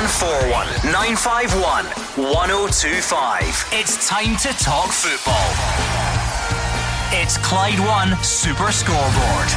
0141 951 1025. It's time to talk football. It's Clyde One Super Scoreboard.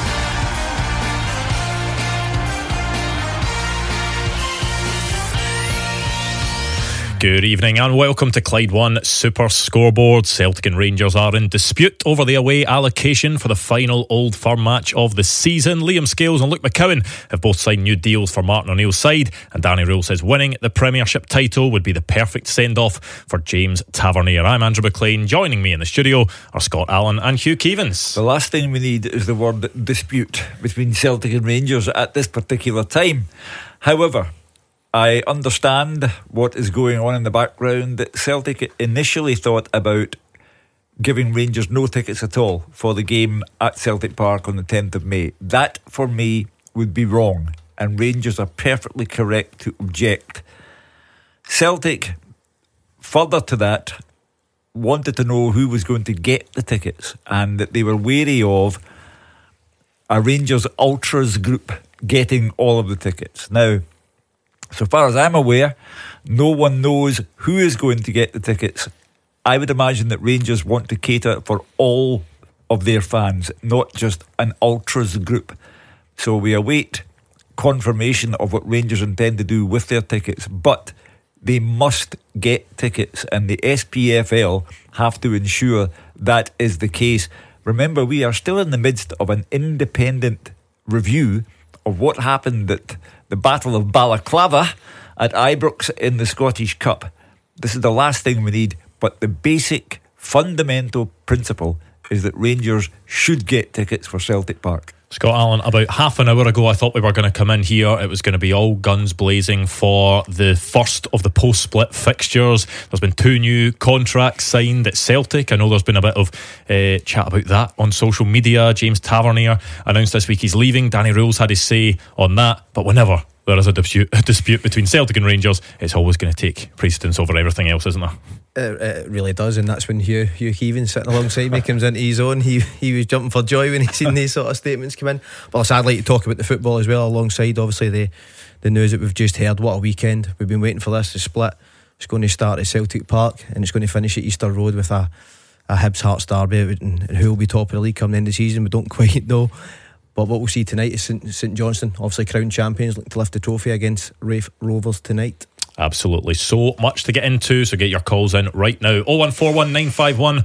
Good evening and welcome to Clyde One Super Scoreboard. Celtic and Rangers are in dispute over the away allocation for the final Old Firm match of the season. Liam Scales and Luke McCowan have both signed new deals for Martin O'Neill's side, and Danny Rule says winning the Premiership title would be the perfect send-off for James Tavernier. I'm Andrew McLean. Joining me in the studio are Scott Allen and Hugh Keevins. The last thing we need is the word dispute between Celtic and Rangers at this particular time. However, I understand what is going on in the background. Celtic initially thought about giving Rangers no tickets at all for the game at Celtic Park on the 10th of May. That, for me, would be wrong, and Rangers are perfectly correct to object. Celtic, further to that, wanted to know who was going to get the tickets, and that they were wary of a Rangers Ultras group getting all of the tickets. Now, so far as I'm aware, no one knows who is going to get the tickets. I would imagine that Rangers want to cater for all of their fans, not just an Ultras group. So we await confirmation of what Rangers intend to do with their tickets, but they must get tickets, and the SPFL have to ensure that is the case. Remember, we are still in the midst of an independent review of what happened at the Battle of Balaclava at Ibrox in the Scottish Cup. This is the last thing we need, but the basic fundamental principle is that Rangers should get tickets for Celtic Park. Scott Allen, about half an hour ago I thought we were going to come in here. It was going to be all guns blazing for the first of the post-split fixtures. There's been 2 new contracts signed at Celtic. I know there's been a bit of chat about that on social media. James Tavernier announced this week he's leaving. Danny Rule's had his say on that. But whenever there is a dispute between Celtic and Rangers, it's always going to take precedence over everything else, isn't there? It really does, and that's when Hugh Keevins sitting alongside me comes into his own. He was jumping for joy when he seen these sort of statements come in. But I'd like to talk about the football as well, alongside obviously the news that we've just heard. What a weekend. We've been waiting for this to split. It's going to start at Celtic Park and it's going to finish at Easter Road with a Hibs Hearts derby, and who will be top of the league come the end of the season we don't quite know. But what we'll see tonight is St Johnstone, obviously crowned champions, looking to lift the trophy against Raith Rovers tonight. Absolutely, so much to get into, so get your calls in right now. 0141 951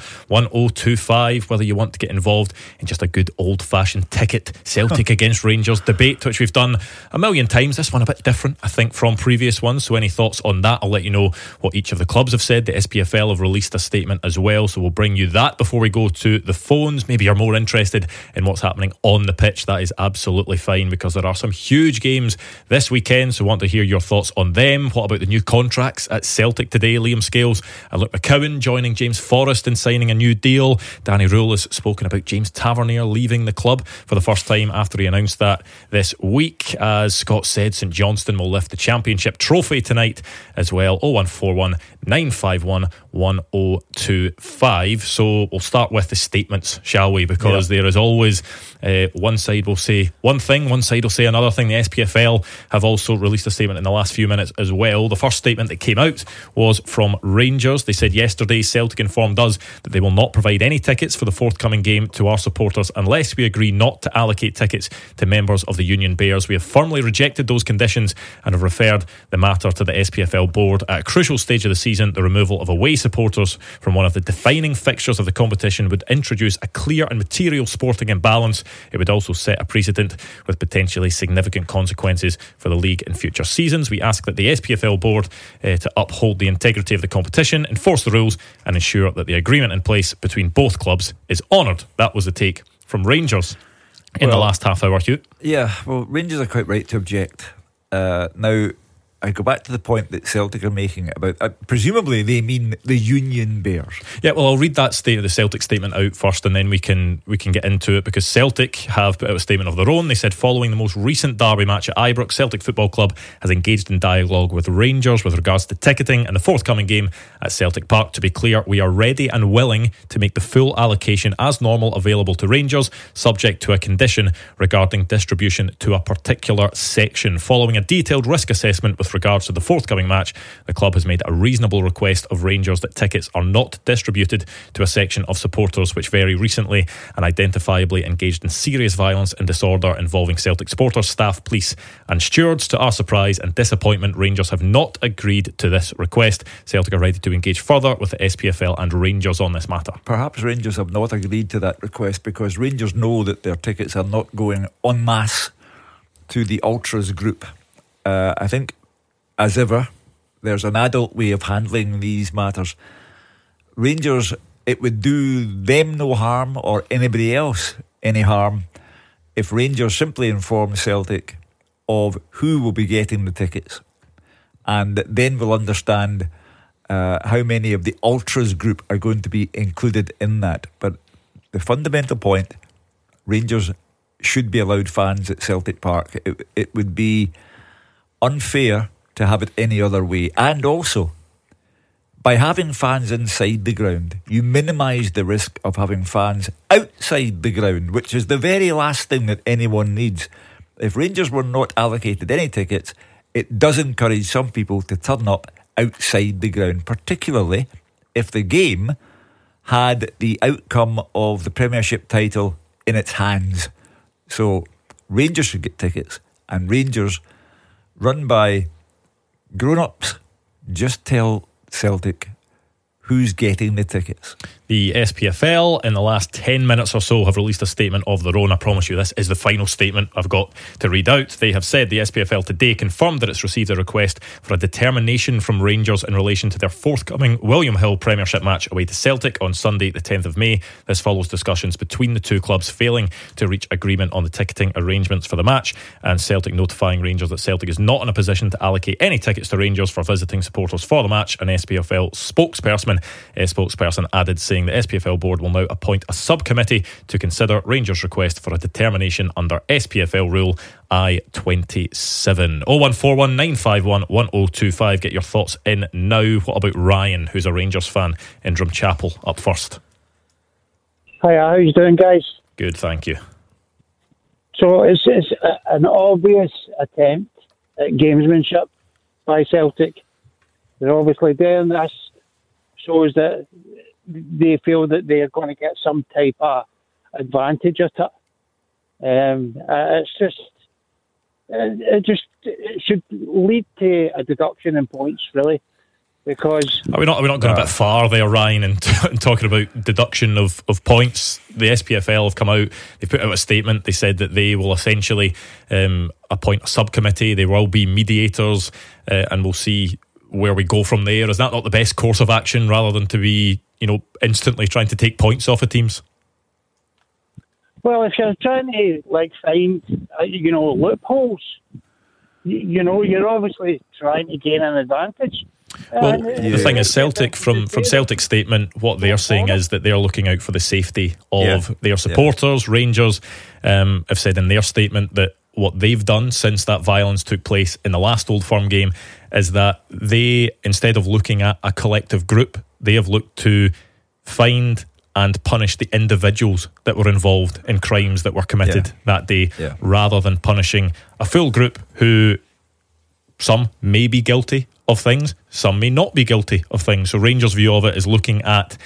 1025. Whether you want to get involved in just a good old fashioned ticket Celtic against Rangers debate, which we've done a million times. This one a bit different, I think, from previous ones. So any thoughts on that? I'll let you know what each of the clubs have said. The SPFL have released a statement as well, so we'll bring you that before we go to the phones. Maybe you're more interested in what's happening on the pitch. That is absolutely fine, because there are some huge games this weekend, so want to hear your thoughts on them. What about the new contracts at Celtic today? Liam Scales and Luke McCowan joining James Forrest in signing a new deal. Danny Rule has spoken about James Tavernier leaving the club for the first time after he announced that this week. As Scott said, St Johnstone will lift the championship trophy tonight as well. 0141 951 1025. So we'll start with the statements, shall we? Because there is always one side will say one thing, one side will say another thing. The SPFL have also released a statement in the last few minutes as well. The first statement that came out was from Rangers. They said yesterday Celtic informed us that they will not provide any tickets for the forthcoming game to our supporters unless we agree not to allocate tickets to members of the Union Bears. We have firmly rejected those conditions and have referred the matter to the SPFL board. At a crucial stage of the season, the removal of away supporters from one of the defining fixtures of the competition would introduce a clear and material sporting imbalance. It would also set a precedent with potentially significant consequences for the league in future seasons. We ask that the SPFL board to uphold the integrity of the competition, enforce the rules and ensure that the agreement in place between both clubs is honoured. That was the take from Rangers in the last half hour, Hugh. Yeah, well, Rangers are quite right to object. Now, I go back to the point that Celtic are making about presumably they mean the Union Bears. Yeah, well, I'll read that the Celtic statement out first, and then we can get into it, because Celtic have put out a statement of their own. They said, following the most recent derby match at Ibrox, Celtic Football Club has engaged in dialogue with Rangers with regards to ticketing and the forthcoming game at Celtic Park. To be clear, we are ready and willing to make the full allocation as normal available to Rangers, subject to a condition regarding distribution to a particular section. Following a detailed risk assessment with with regards to the forthcoming match, the club has made a reasonable request of Rangers that tickets are not distributed to a section of supporters which very recently and identifiably engaged in serious violence and disorder involving Celtic supporters, staff, police and stewards. To our surprise and disappointment, Rangers have not agreed to this request. Celtic are ready to engage further with the SPFL and Rangers on this matter. Perhaps Rangers have not agreed to that request because Rangers know that their tickets are not going en masse to the Ultras group. I think, as ever, there's an adult way of handling these matters. Rangers, it would do them no harm or anybody else any harm if Rangers simply inform Celtic of who will be getting the tickets, and then we'll understand how many of the Ultras group are going to be included in that. But the fundamental point, Rangers should be allowed fans at Celtic Park. It would be unfair to have it any other way. And also, by having fans inside the ground, you minimise the risk of having fans outside the ground, which is the very last thing that anyone needs. If Rangers were not allocated any tickets, it does encourage some people to turn up outside the ground, particularly if the game had the outcome of the Premiership title in its hands. So Rangers should get tickets, and Rangers, run by grown-ups, just tell Celtic who's getting the tickets. The SPFL in the last 10 minutes or so have released a statement of their own. I promise you this is the final statement I've got to read out. They have said the SPFL today confirmed that it's received a request for a determination from Rangers in relation to their forthcoming William Hill Premiership match away to Celtic on Sunday the 10th of May. This follows discussions between the two clubs failing to reach agreement on the ticketing arrangements for the match, and Celtic notifying Rangers that Celtic is not in a position to allocate any tickets to Rangers for visiting supporters for the match. An SPFL spokesperson added, saying the SPFL board will now appoint a subcommittee to consider Rangers' request for a determination under SPFL Rule I-27. 0141 951 1025. Get your thoughts in now. What about Ryan, who's a Rangers fan in Drumchapel, up first? Hiya, how you doing, guys? Good, thank you. So it's an obvious attempt at gamesmanship by Celtic. They're obviously doing this, shows that they feel that they are going to get some type of advantage at it. It should lead to a deduction in points, really, because Are we not going a bit far there, Ryan, in talking about deduction of points? The SPFL have come out, they put out a statement. They said that they will essentially appoint a subcommittee. They will be mediators, and we'll see where we go from there. Is that not the best course of action, rather than to be, instantly trying to take points off of teams? Well, if you're trying to find loopholes, you're obviously trying to gain an advantage. Well, the thing is, Celtic, from Celtic's statement, what they're saying is that they're looking out for the safety of their supporters. Rangers have said in their statement that what they've done since that violence took place in the last Old Firm game is that they, instead of looking at a collective group, they have looked to find and punish the individuals that were involved in crimes that were committed that day, rather than punishing a full group who, some may be guilty of things, some may not be guilty of things. So Rangers' view of it is looking at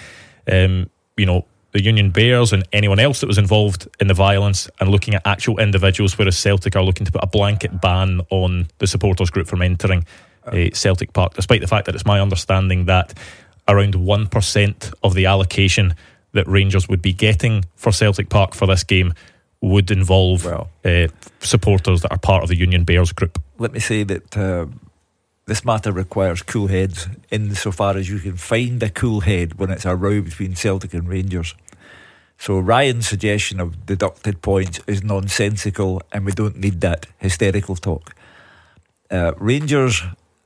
the Union Bears and anyone else that was involved in the violence, and looking at actual individuals, whereas Celtic are looking to put a blanket ban on the supporters group from entering Celtic Park, despite the fact that it's my understanding that around 1% of the allocation that Rangers would be getting for Celtic Park for this game would involve supporters that are part of the Union Bears group. Let me say that this matter requires cool heads, insofar as you can find a cool head when it's a row between Celtic and Rangers. So Ryan's suggestion of deducted points is nonsensical, and we don't need that hysterical talk. Rangers,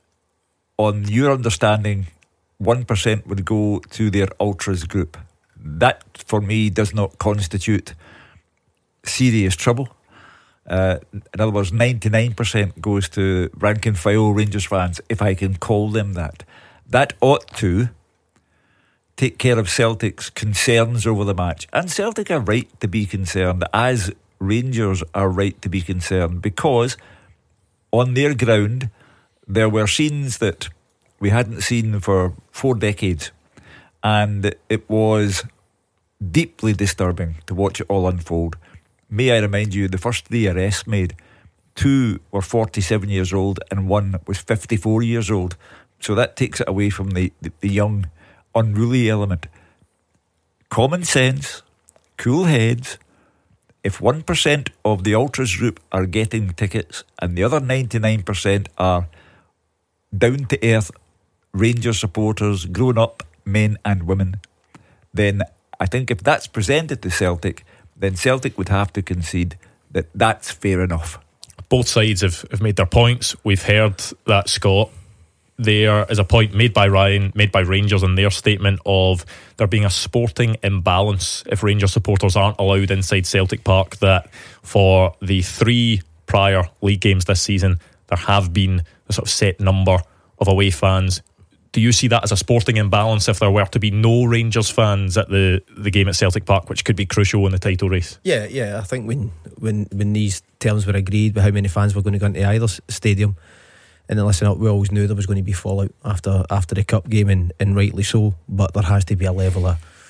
on your understanding, 1% would go to their Ultras group. That, for me, does not constitute serious trouble. In other words, 99% goes to rank and file Rangers fans, if I can call them that. That ought to take care of Celtic's concerns over the match. And Celtic are right to be concerned, as Rangers are right to be concerned, because on their ground there were scenes that we hadn't seen for 4 decades, and it was deeply disturbing to watch it all unfold. May I remind you, the first 3 arrests made, 2 were 47 years old and 1 was 54 years old. So that takes it away from the young, unruly element. Common sense, cool heads. If 1% of the Ultras group are getting tickets and the other 99% are down-to-earth Rangers supporters, grown-up men and women, then I think if that's presented to Celtic, then Celtic would have to concede that that's fair enough. Both sides have made their points. We've heard that, Scott. There is a point made by Ryan, made by Rangers in their statement of there being a sporting imbalance if Rangers supporters aren't allowed inside Celtic Park, that for the 3 prior league games this season there have been a sort of set number of away fans. Do you see that as a sporting imbalance if there were to be no Rangers fans at the game at Celtic Park, which could be crucial in the title race? Yeah. I think when these terms were agreed with how many fans were going to go into either stadium, and then listen up, we always knew there was going to be fallout after the cup game, and rightly so. But there has to be a level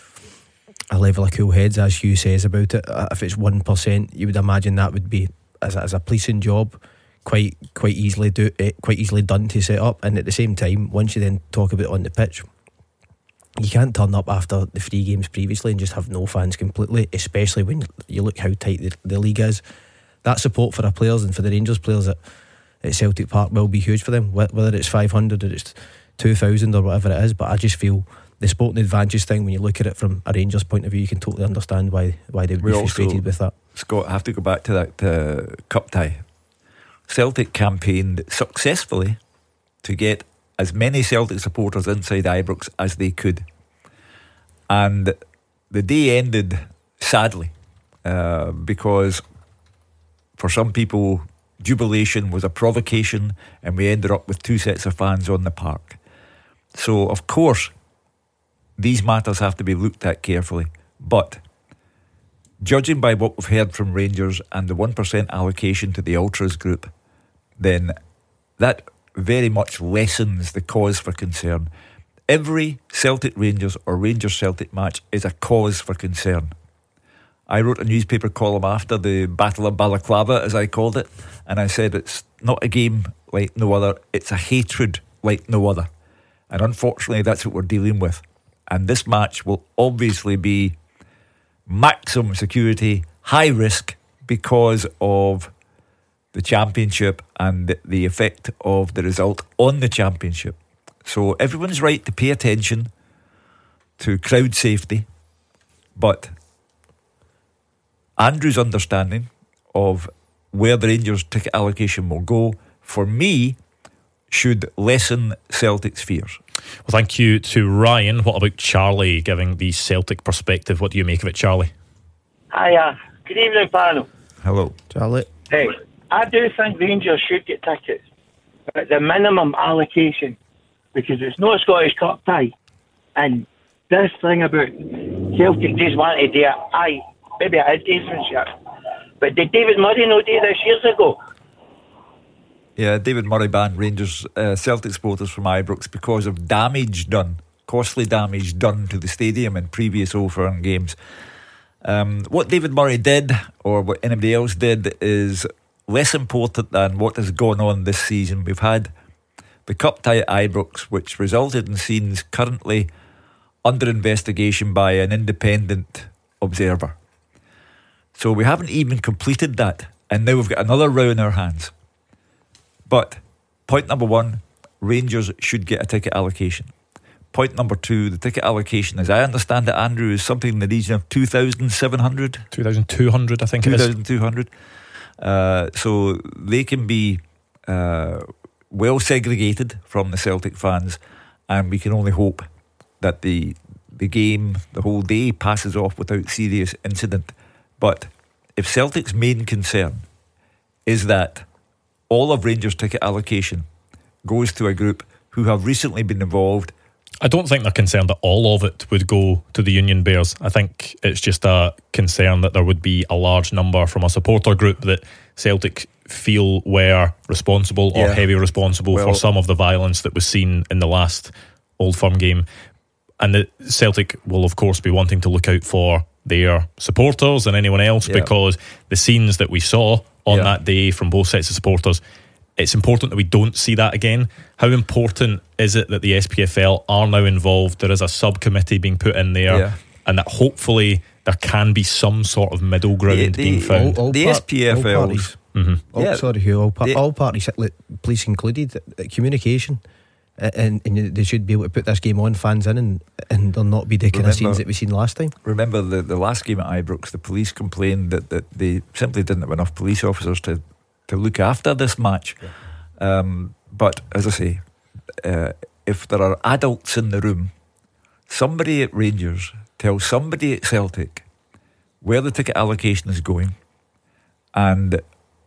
of cool heads, as Hugh says about it. If it's 1%, you would imagine that would be as a policing job, quite easily done to set up. And at the same time, once you then talk about it on the pitch, you can't turn up after the 3 games previously and just have no fans completely, especially when you look how tight the league is. That support for our players and for the Rangers players at Celtic Park will be huge for them, whether it's 500 or it's 2,000 or whatever it is. But I just feel the sporting advantage thing, when you look at it from a Rangers point of view, you can totally understand why they would be frustrated with that. Scott, I have to go back to that cup tie. Celtic campaigned successfully to get as many Celtic supporters inside Ibrox as they could, and the day ended sadly because for some people jubilation was a provocation, and we ended up with 2 sets of fans on the park. So of course these matters have to be looked at carefully, but judging by what we've heard from Rangers and the 1% allocation to the Ultras group, then that very much lessens the cause for concern. Every Celtic Rangers or Rangers Celtic match is a cause for concern. I wrote a newspaper column after the Battle of Balaclava, as I called it, and I said it's not a game like no other, it's a hatred like no other. And unfortunately that's what we're dealing with. And this match will obviously be maximum security, high risk, because of the championship and the effect of the result on the championship. So everyone's right to pay attention to crowd safety, but Andrew's understanding of where the Rangers ticket allocation will go, for me, should lessen Celtic's fears. Well, thank you to Ryan. What about Charlie giving the Celtic perspective? What do you make of it, Charlie? Hiya. Good evening, panel. Hello. Charlie. Hey, I do think Rangers should get tickets at the minimum allocation, because it's no Scottish Cup tie. And this thing about Celtic just wanted to do it, maybe it is gamesmanship. But did David Murray not do this years ago? Yeah, David Murray banned Rangers Celtic supporters from Ibrox because of costly damage done to the stadium in previous Old Firm games. What David Murray did, or what anybody else did, is less important than what has gone on this season. We've had the cup tie at Ibrox, which resulted in scenes currently under investigation by an independent observer. So we haven't even completed that, and now we've got another row in our hands. But point number 1, Rangers should get a ticket allocation. Point number 2, the ticket allocation, as I understand it, Andrew, is something in the region of 2,700? 2,200, I think 2,200. So they can be well segregated from the Celtic fans, and we can only hope that the game, the whole day, passes off without serious incident. But if Celtic's main concern is that all of Rangers' ticket allocation goes to a group who have recently been involved, I don't think they're concerned that all of it would go to the Union Bears. I think it's just a concern that there would be a large number from a supporter group that Celtic feel were responsible or heavy responsible for some of the violence that was seen in the last Old Firm game. And the Celtic will of course be wanting to look out for their supporters and anyone else, because the scenes that we saw on that day from both sets of supporters, it's important that we don't see that again. How important is it that the SPFL are now involved? There is a subcommittee being put in there, and that hopefully there can be some sort of middle ground being found. The SPFL, all parties, police included, communication. And they should be able to put this game on, fans in, and there'll not be the kind of scenes that we've seen last time. Remember the last game at Ibrox, the police complained that they simply didn't have enough police officers to look after this match. But as I say, if there are adults in the room, somebody at Rangers tells somebody at Celtic where the ticket allocation is going, and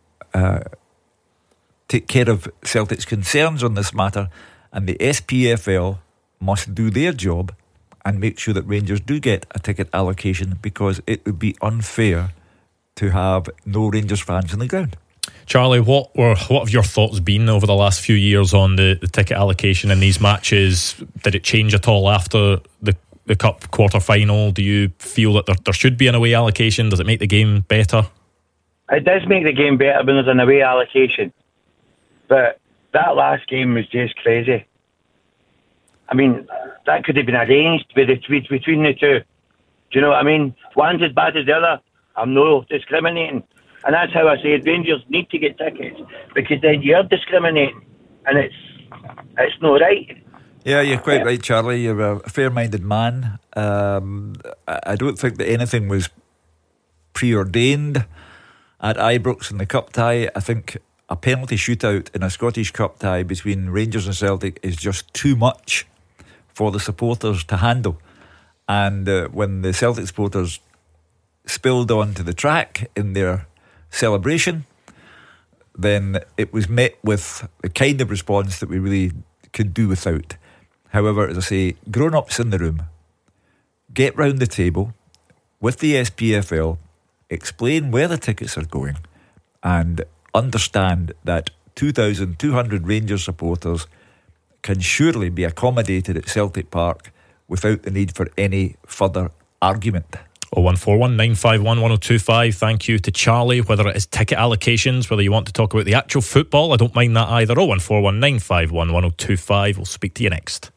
take care of Celtic's concerns on this matter. And the SPFL must do their job and make sure that Rangers do get a ticket allocation, because it would be unfair to have no Rangers fans in the ground. Charlie, what have your thoughts been over the last few years on the ticket allocation in these matches? Did it change at all after the Cup quarter-final? Do you feel that there should be an away allocation? Does it make the game better? It does make the game better when there's an away allocation. But that last game was just crazy. I mean, that could have been arranged between the two. Do you know what I mean? One's as bad as the other. I'm no discriminating. And that's how I say it. Rangers need to get tickets, because then you're discriminating, and it's not right. Yeah, you're quite right, Charlie. You're a fair-minded man. I don't think that anything was preordained at Ibrox in the Cup tie. I think a penalty shootout in a Scottish Cup tie between Rangers and Celtic is just too much for the supporters to handle. And when the Celtic supporters spilled onto the track in their celebration, then it was met with the kind of response that we really could do without. However, as I say, grown-ups in the room, get round the table with the SPFL, explain where the tickets are going, and understand that 2,200 Rangers supporters can surely be accommodated at Celtic Park without the need for any further argument. 0141 951 1025. Thank you to Charlie. Whether it is ticket allocations, whether you want to talk about the actual football, I don't mind that either. 0141 951 1025. We'll speak to you next.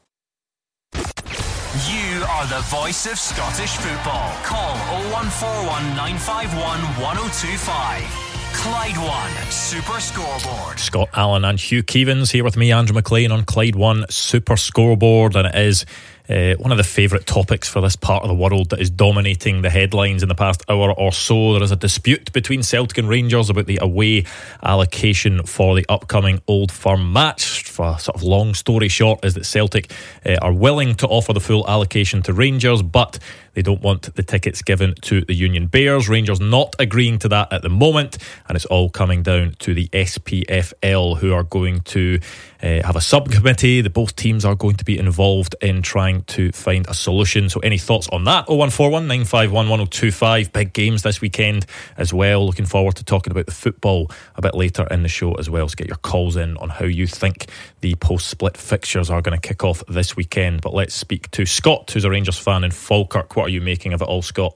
You are the voice of Scottish football. Call 0141 951 1025. Clyde One Super Scoreboard. Scott Allen and Hugh Keevins here with me, Andrew McLean, on Clyde One Super Scoreboard, and it is one of the favourite topics for this part of the world that is dominating the headlines in the past hour or so. There is a dispute between Celtic and Rangers about the away allocation for the upcoming Old Firm match. For sort of long story short is that Celtic are willing to offer the full allocation to Rangers, but they don't want the tickets given to the Union Bears. Rangers not agreeing to that at the moment, and it's all coming down to the SPFL, who are going to have a subcommittee. Both teams are going to be involved in trying to find a solution. So any thoughts on that? 0141 951 1025. Big games this weekend as well. Looking forward to talking about the football a bit later in the show as well. So get your calls in on how you think the post-split fixtures are going to kick off this weekend. But let's speak to Scott, who's a Rangers fan in Falkirk. What are you making of it all, Scott?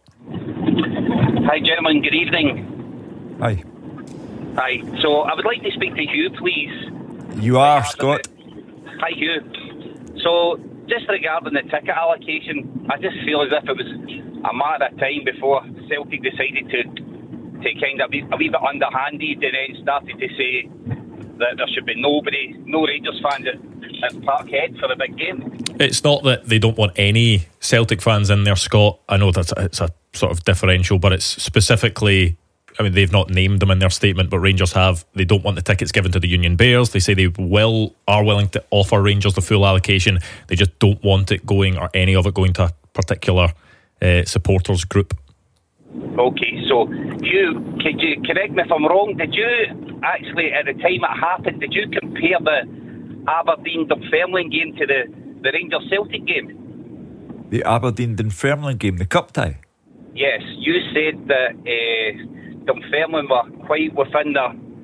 Hi, gentlemen. Good evening. Hi. Hi. So I would like to speak to Hugh, please. You are, Scott. Hi, Hugh. So just regarding the ticket allocation, I just feel as if it was a matter of time before Celtic decided to kind of be a wee bit underhanded, and then started to say that there should be no Rangers fans at Parkhead for the big game. It's not that they don't want any Celtic fans in there, Scott. I know that it's a sort of differential, but it's specifically, I mean, they've not named them in their statement, but Rangers have. They don't want the tickets given to the Union Bears. They say they are willing to offer Rangers the full allocation. They just don't want it going, or any of it going, to a particular supporters group. Okay, so could you correct me if I'm wrong? Did you actually, at the time it happened, did you compare the Aberdeen-Dunfermline game to the Rangers-Celtic game? The Aberdeen-Dunfermline game, the cup tie? Yes, you said that Dunfermline were quite within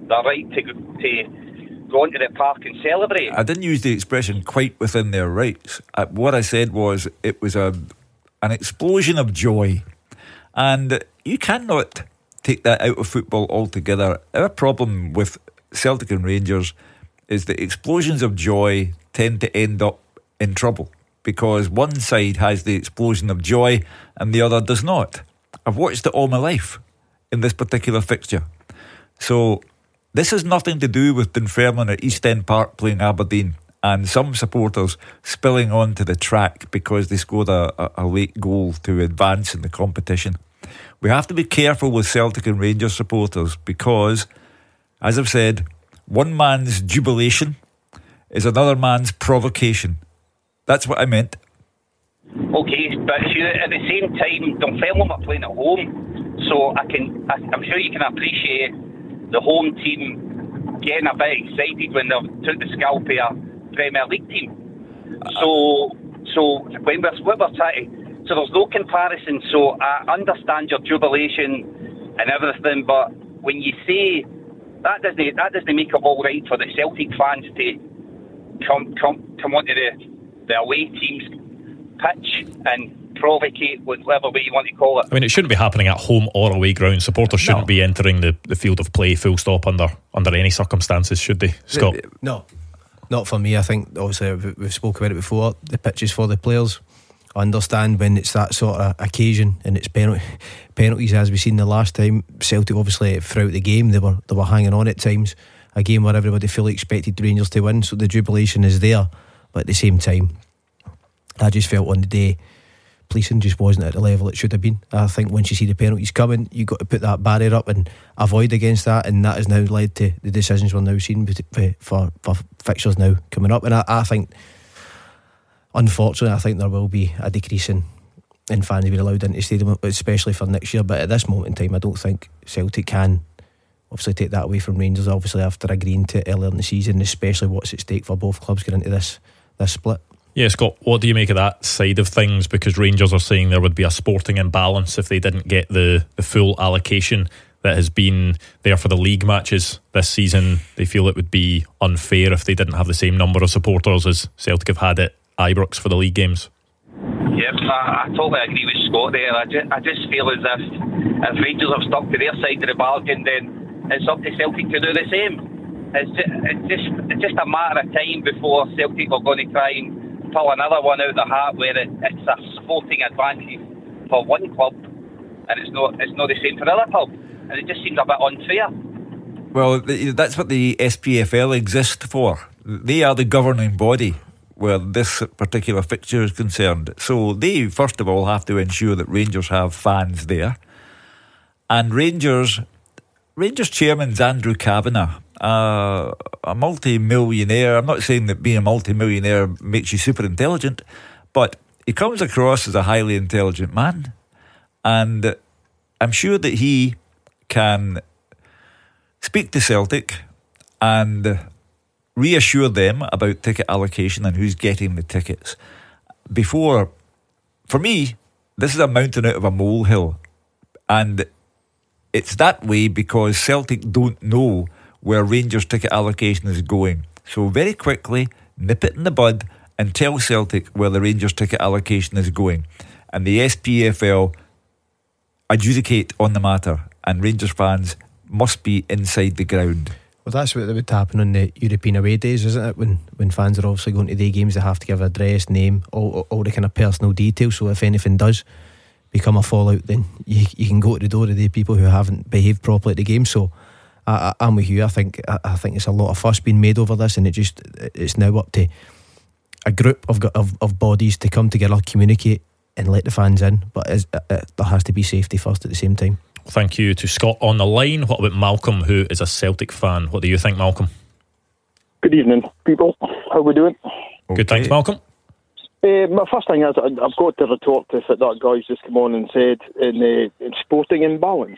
the right to go into the park and celebrate. I didn't use the expression quite within their rights. What I said was it was an explosion of joy, and you cannot take that out of football altogether. Our problem with Celtic and Rangers is that explosions of joy tend to end up in trouble because one side has the explosion of joy and the other does not. I've watched it all my life in this particular fixture. So this has nothing to do with Dunfermline at East End Park playing Aberdeen and some supporters spilling onto the track because they scored a late goal to advance in the competition. We have to be careful with Celtic and Rangers supporters because, as I've said, one man's jubilation is another man's provocation. That's what I meant. Okay, but at the same time, Dunfermline are playing at home, so I'm sure you can appreciate the home team getting a bit excited when they took the scalp of a Premier League team. So when we're trying. So there's no comparison. So I understand your jubilation and everything, but when you say that doesn't make it all right for the Celtic fans to come onto the away team's pitch and provocate, whatever way you want to call it. I mean, it shouldn't be happening at home or away ground. Supporters shouldn't be entering the field of play full stop under any circumstances, should they, Scott? No, not for me. I think obviously we've spoken about it before. The pitch is for the players. I understand when it's that sort of occasion and it's penalties, as we've seen the last time. Celtic obviously throughout the game they were hanging on at times. A game where everybody fully expected the Rangers to win, so the jubilation is there. But at the same time, I just felt on the day policing just wasn't at the level it should have been. I think once you see the penalties coming, you've got to put that barrier up and avoid against that, and that has now led to the decisions we're now seeing for fixtures now coming up. And I think, unfortunately, I think there will be a decrease in fans being allowed into the stadium, especially for next year. But at this moment in time, I don't think Celtic can obviously take that away from Rangers, obviously after agreeing to it earlier in the season, especially what's at stake for both clubs going into this split. Yeah, Scott, what do you make of that side of things? Because Rangers are saying there would be a sporting imbalance if they didn't get the full allocation that has been there for the league matches this season. They feel it would be unfair if they didn't have the same number of supporters as Celtic have had at Ibrox for the league games. Yep, I totally agree with Scott there. I just feel as if Rangers have stuck to their side of the bargain, then it's up to Celtic to do the same. It's just a matter of time before Celtic are going to try and pull another one out of the hat where it's a sporting advantage for one club and it's not the same for the other club, and it just seems a bit unfair. Well, that's what the SPFL exists for. They are the governing body where this particular fixture is concerned. So they first of all have to ensure that Rangers have fans there, and Rangers chairman's Andrew Kavanagh, a multi-millionaire. I'm not saying that being a multi-millionaire makes you super intelligent, but he comes across as a highly intelligent man, and I'm sure that he can speak to Celtic and reassure them about ticket allocation and who's getting the tickets. For me, this is a mountain out of a molehill, and it's that way because Celtic don't know where Rangers ticket allocation is going. So very quickly, nip it in the bud and tell Celtic where the Rangers ticket allocation is going. And the SPFL adjudicate on the matter, and Rangers fans must be inside the ground. Well, that's what would happen on the European away days, isn't it? When fans are obviously going to their games, they have to give address, name, all the kind of personal details. So if anything does become a fallout, then you can go to the door of the people who haven't behaved properly at the game. So I'm with you. I think it's a lot of fuss being made over this, and it's now up to a group of bodies to come together, communicate, and let the fans in. But there has to be safety first at the same time. Thank you to Scott on the line. What about Malcolm, who is a Celtic fan? What do you think, Malcolm? Good evening, people. How are we doing? Okay. Good, thanks, Malcolm. My first thing is I've got to retort to what that guy's just come on and said in sporting imbalance.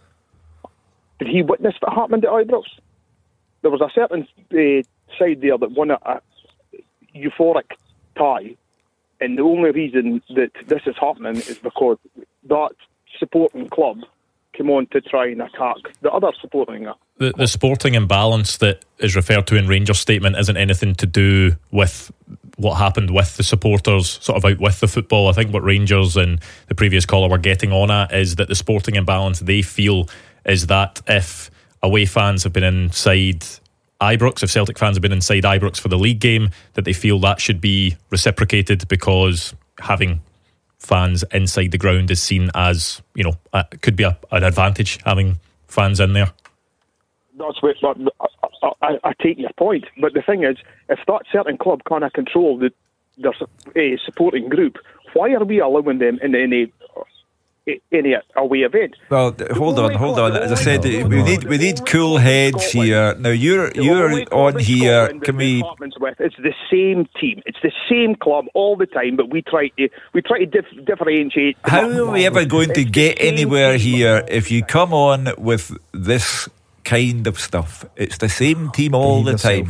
Did he witness what happened at Ibrox? There was a certain side there that won a euphoric tie, and the only reason that this is happening is because that supporting club come on to try and attack the other supporting. The sporting imbalance that is referred to in Rangers' statement isn't anything to do with what happened with the supporters sort of out with the football. I think what Rangers and the previous caller were getting on at is that the sporting imbalance they feel is that if away fans have been inside Ibrox, if Celtic fans have been inside Ibrox for the league game, that they feel that should be reciprocated because having fans inside the ground is seen as, could be an advantage having fans in there. That's what I take your point, but the thing is, if that certain club can't control their supporting group, why are we allowing them in any away event? Well, hold on. As I said, we need cool heads here. Now you're on here. Can we? It's the same team. It's the same club all the time, but we try to differentiate. How are we ever going to get anywhere here if you come on with this kind of stuff? It's the same team all the time.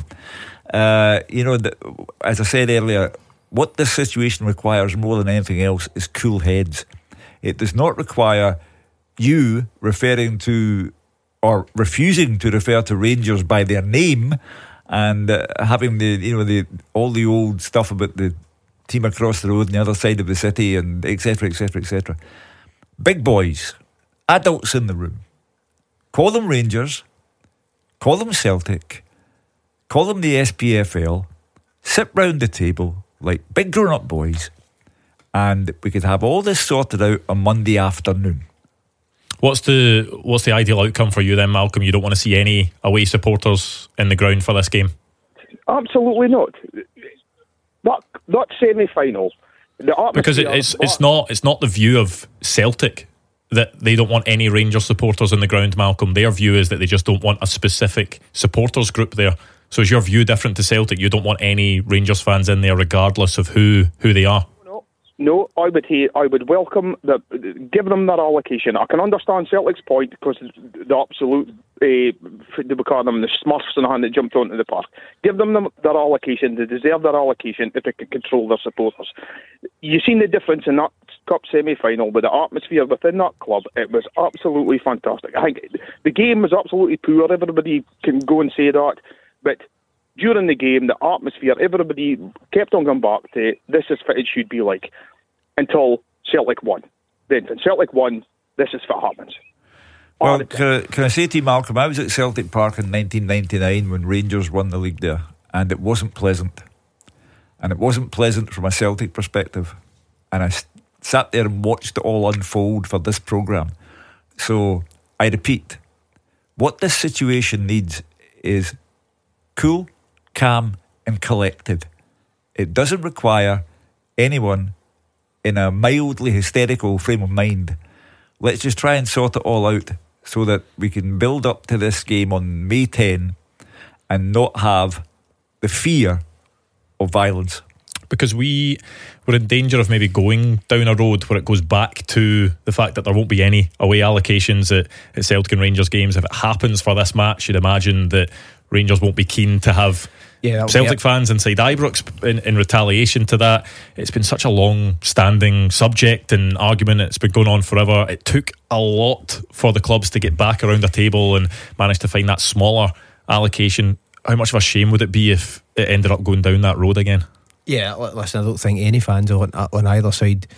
As I said earlier, what this situation requires more than anything else is cool heads. It does not require you referring to or refusing to refer to Rangers by their name and having all the old stuff about the team across the road on the other side of the city and etc. etc. etc. Big boys, adults in the room. Call them Rangers, call them Celtic, call them the SPFL, sit round the table like big grown-up boys, and we could have all this sorted out on Monday afternoon. What's the ideal outcome for you then, Malcolm? You don't want to see any away supporters in the ground for this game? Absolutely not. Not semi-final. Because it's not the view of Celtic that they don't want any Rangers supporters in the ground, Malcolm. Their view is that they just don't want a specific supporters group there. So is your view different to Celtic? You don't want any Rangers fans in there regardless of who they are? No, I would welcome give them their allocation. I can understand Celtic's point because the absolute they call them the Smurfs and that jumped onto the park. Give them their allocation. They deserve their allocation if they can control their supporters. You've seen the difference in that Cup semi-final with the atmosphere within that club. It was absolutely fantastic. I think the game was absolutely poor. Everybody can go and say that, but during the game, the atmosphere, everybody kept on going back to this is what it should be like until Celtic won. Then when Celtic won, this is what happens. Well, can I say to you, Malcolm, I was at Celtic Park in 1999 when Rangers won the league there, and it wasn't pleasant. And it wasn't pleasant from a Celtic perspective. And I sat there and watched it all unfold for this programme. So, I repeat, what this situation needs is cool, calm and collected. It doesn't require anyone in a mildly hysterical frame of mind. Let's just try and sort it all out so that we can build up to this game on May 10 and not have the fear of violence. Because we're in danger of maybe going down a road where it goes back to the fact that there won't be any away allocations at Celtic and Rangers games. If it happens for this match, you'd imagine that Rangers won't be keen to have Celtic fans inside Ibrox in retaliation to that. It's been such a long-standing subject and argument. It's been going on forever. It took a lot for the clubs to get back around the table and manage to find that smaller allocation. How much of a shame would it be if it ended up going down that road again? Yeah, listen, I don't think any fans on either side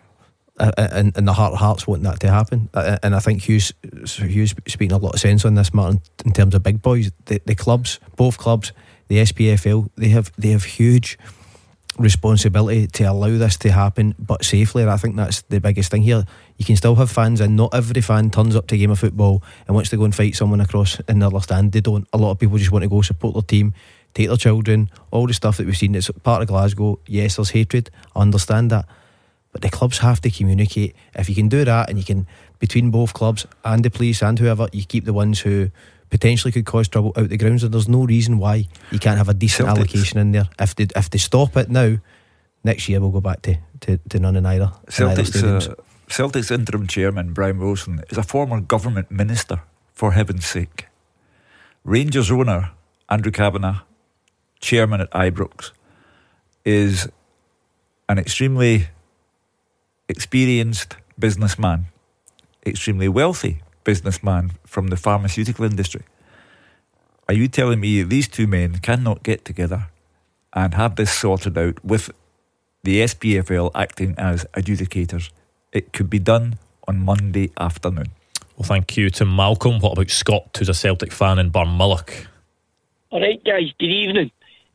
in the heart of hearts want that to happen. And I think Hugh's speaking a lot of sense on this, Martin, in terms of big boys. The clubs, both clubs, the SPFL, they have huge responsibility to allow this to happen, but safely. And I think that's the biggest thing here. You can still have fans in. Not every fan turns up to a game of football and wants to go and fight someone across in the other stand. They don't. A lot of people just want to go support their team, take their children, all the stuff that we've seen. It's part of Glasgow. Yes, there's hatred, I understand that, but the clubs have to communicate. If you can do that, and you can, between both clubs and the police and whoever, you keep the ones who potentially could cause trouble out the grounds, and there's no reason why you can't have a decent allocation in there. If they stop it now, next year we'll go back to none in either. Celtic's interim chairman Brian Wilson is a former government minister, for heaven's sake. Rangers owner Andrew Kavanagh, chairman at Ibrox, is an extremely experienced businessman, extremely wealthy businessman from the pharmaceutical industry. Are you telling me these two men cannot get together and have this sorted out with the SPFL acting as adjudicators? It could be done on Monday afternoon. Well, thank you to Malcolm. What about Scott, who's a Celtic fan in Barmulloch? All right, guys, good evening.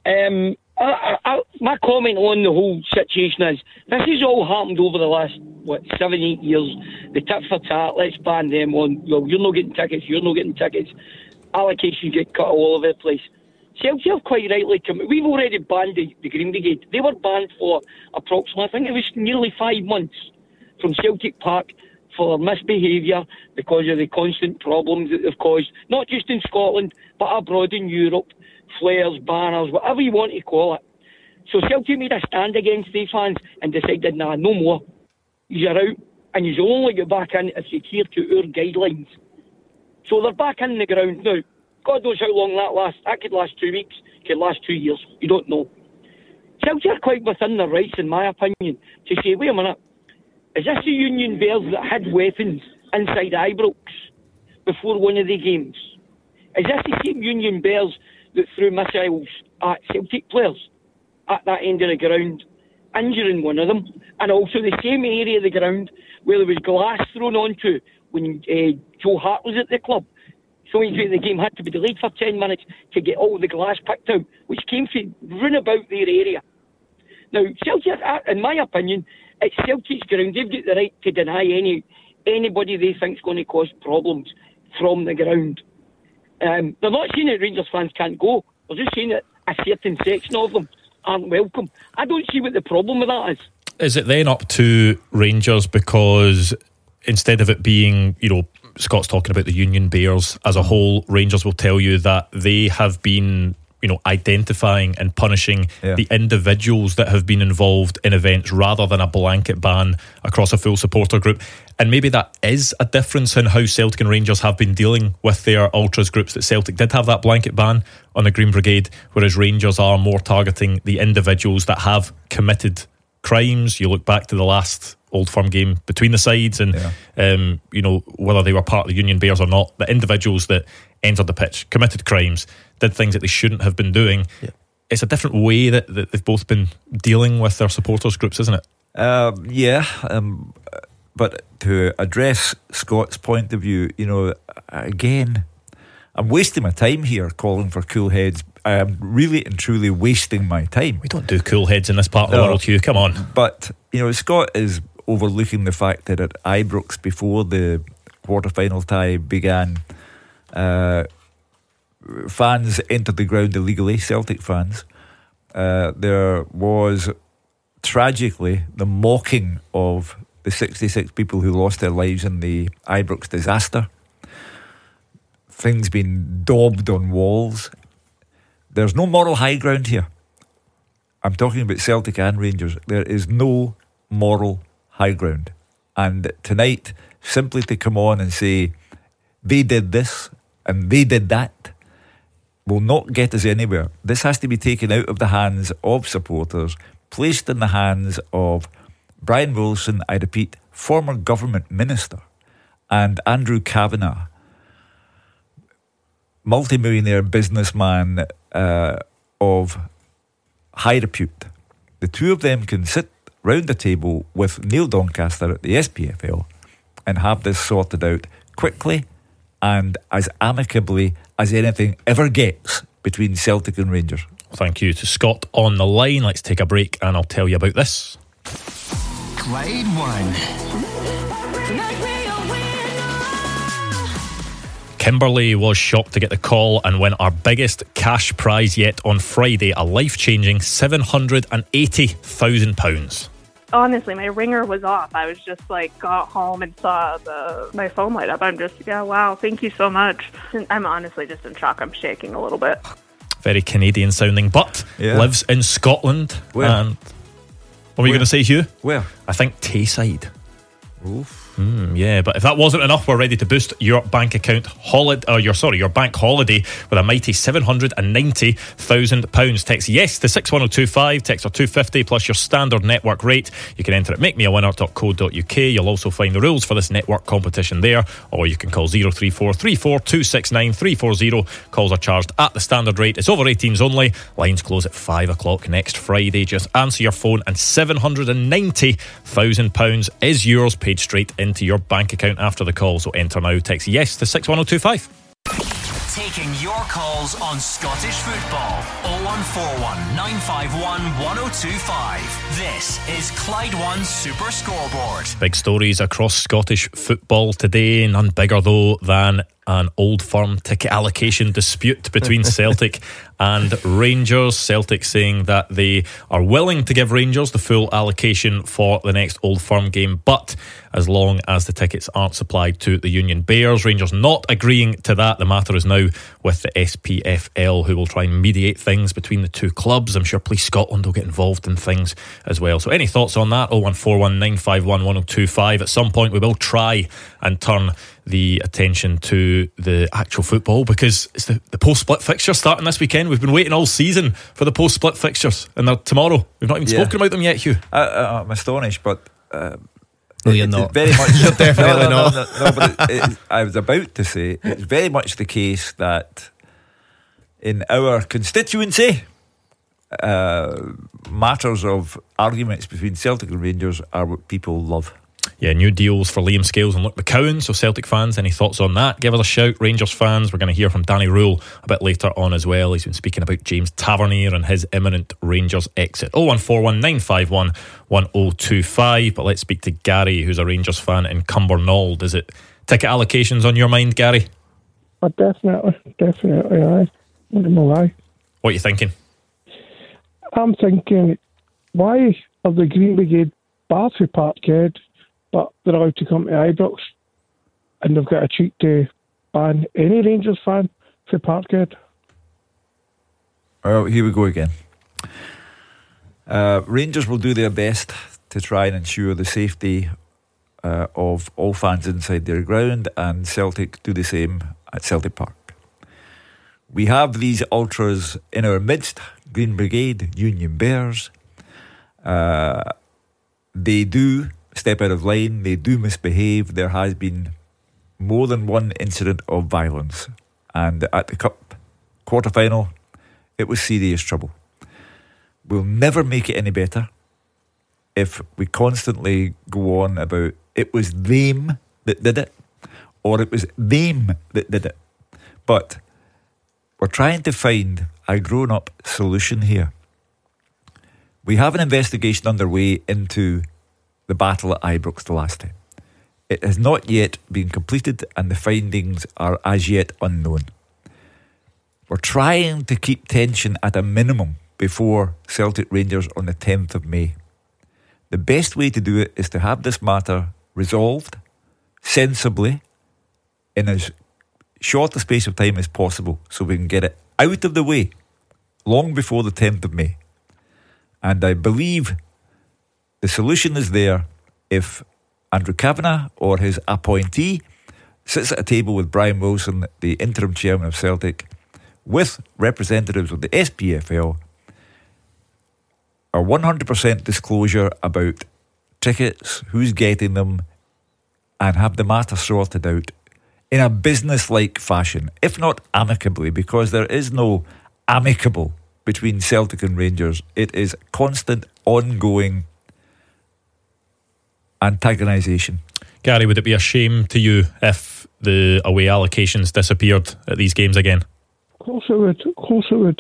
My comment on the whole situation is, this has all happened over the last, 7-8 years. The tit for tat, let's ban them on. Well, you're not getting tickets, you're not getting tickets. Allocations get cut all over the place. Celtic have quite rightly come. We've already banned the Green Brigade. They were banned for approximately, I think it was nearly 5 months from Celtic Park for misbehaviour because of the constant problems that they've caused, not just in Scotland, but abroad in Europe, flares, banners, whatever you want to call it. So Celtic made a stand against these fans and decided, nah, no more. You're out, and you only get back in if you adhere to our guidelines. So they're back in the ground now. God knows how long that lasts. That could last 2 weeks, could last 2 years. You don't know. Celtic are quite within their rights, in my opinion, to say, wait a minute, is this the Union Bears that had weapons inside Ibrox before one of the games? Is this the same Union Bears that threw missiles at Celtic players at that end of the ground, injuring one of them? And also the same area of the ground where there was glass thrown onto when Joe Hart was at the club. So the game had to be delayed for 10 minutes to get all the glass picked out, which came to run about their area. Now, Celtic, in my opinion, it's Celtic's ground. They've got the right to deny anybody they think's going to cause problems from the ground. They're not saying that Rangers fans can't go. They're just saying that a certain section of them aren't welcome. I don't see what the problem with that is. Is it then up to Rangers, because instead of it being, Scott's talking about the Union Bears as a whole, Rangers will tell you that they have been, identifying and punishing the individuals that have been involved in events rather than a blanket ban across a full supporter group. And maybe that is a difference in how Celtic and Rangers have been dealing with their ultras groups, that Celtic did have that blanket ban on the Green Brigade, whereas Rangers are more targeting the individuals that have committed crimes. You look back to the last Old Firm game between the sides and whether they were part of the Union Bears or not, the individuals that entered the pitch, committed crimes, did things that they shouldn't have been doing. It's a different way that they've both been dealing with their supporters groups, isn't it? But to address Scott's point of view, again, I'm wasting my time here calling for cool heads. I am really and truly wasting my time. We don't do cool heads in this part of the world, Hugh. Come on. But, Scott is overlooking the fact that at Ibrox, before the quarter-final tie began, fans entered the ground illegally, Celtic fans. There was, tragically, the mocking of the 66 people who lost their lives in the Ibrox disaster. Things being daubed on walls. There's no moral high ground here. I'm talking about Celtic and Rangers. There is no moral high ground. And tonight, simply to come on and say they did this and they did that will not get us anywhere. This has to be taken out of the hands of supporters, placed in the hands of Brian Wilson, I repeat, former government minister, and Andrew Kavanagh, multi-millionaire businessman of high repute. The two of them can sit round the table with Neil Doncaster at the SPFL and have this sorted out quickly and as amicably as anything ever gets between Celtic and Rangers. Thank you to Scott on the line. Let's take a break and I'll tell you about this. Clyde One. Kimberley was shocked to get the call and win our biggest cash prize yet on Friday, a life-changing £780,000. Honestly, my ringer was off. I was just got home and saw my phone light up. I'm just, wow, thank you so much. I'm honestly just in shock. I'm shaking a little bit. Very Canadian sounding, but lives in Scotland. Where? And what were you going to say, Hugh? Where? I think Tayside. Oof. Yeah, but if that wasn't enough, we're ready to boost your bank account your bank holiday with a mighty £790,000. Text yes to 61025, text or 250 plus your standard network rate. You can enter at makemeawinner.co.uk. You'll also find the rules for this network competition there, or you can call 03434 269 340. Calls are charged at the standard rate. It's over 18s only. Lines close at 5 o'clock next Friday. Just answer your phone and £790,000 is yours, paid straight into your bank account after the call. So enter now. Text yes to 61025. Taking your calls on Scottish football. 0141 951 1025. This is Clyde One Super Scoreboard. Big stories across Scottish football today. None bigger though than an Old Firm ticket allocation dispute between Celtic and Rangers. Celtic saying that they are willing to give Rangers the full allocation for the next Old Firm game, but as long as the tickets aren't supplied to the Union Bears. Rangers not agreeing to that. The matter is now with the SPFL, who will try and mediate things between the two clubs. I'm sure Police Scotland will get involved in things as well. So any thoughts on that? 0141 951 1025. At some point we will try and turn the attention to the actual football, because it's the post-split fixtures starting this weekend. We've been waiting all season for the post-split fixtures, and they're tomorrow. We've not even spoken about them yet, Hugh. I'm astonished, but no, you're not. Very much. You're definitely not. No, but I was about to say it's very much the case that in our constituency, matters of arguments between Celtic and Rangers are what people love. Yeah, new deals for Liam Scales and Luke McCowan. So Celtic fans, any thoughts on that? Give us a shout. Rangers fans, we're going to hear from Danny Rule a bit later on as well. He's been speaking about James Tavernier and his imminent Rangers exit. 0141 951 1025. But let's speak to Gary, who's a Rangers fan in Cumbernauld. Is it ticket allocations on your mind, Gary? Definitely, aye. Wouldn't lie. What are you thinking? I'm thinking, why are the Green Brigade barred for Parkhead, but they're allowed to come to Ibrox, and they've got a cheat to ban any Rangers fan for Parkhead? Well, here we go again. Rangers will do their best to try and ensure the safety of all fans inside their ground, and Celtic do the same at Celtic Park. We have these ultras in our midst, Green Brigade, Union Bears. They do step out of line, they do misbehave. There has been more than one incident of violence, and at the Cup quarter-final it was serious trouble. We'll never make it any better if we constantly go on about it was them that did it, or it was them that did it. But we're trying to find a grown-up solution here. We have an investigation underway into the battle at Ibrox the last time. It has not yet been completed, and the findings are as yet unknown. We're trying to keep tension at a minimum before Celtic Rangers on the 10th of May. The best way to do it is to have this matter resolved sensibly in as short a space of time as possible, so we can get it out of the way long before the 10th of May. And I believe the solution is there if Andrew Kavanagh or his appointee sits at a table with Brian Wilson, the interim chairman of Celtic, with representatives of the SPFL, a 100% disclosure about tickets, who's getting them, and have the matter sorted out in a business-like fashion, if not amicably, because there is no amicable between Celtic and Rangers. It is constant, ongoing antagonisation. Gary, would it be a shame to you if the away allocations disappeared at these games again? Of course it would.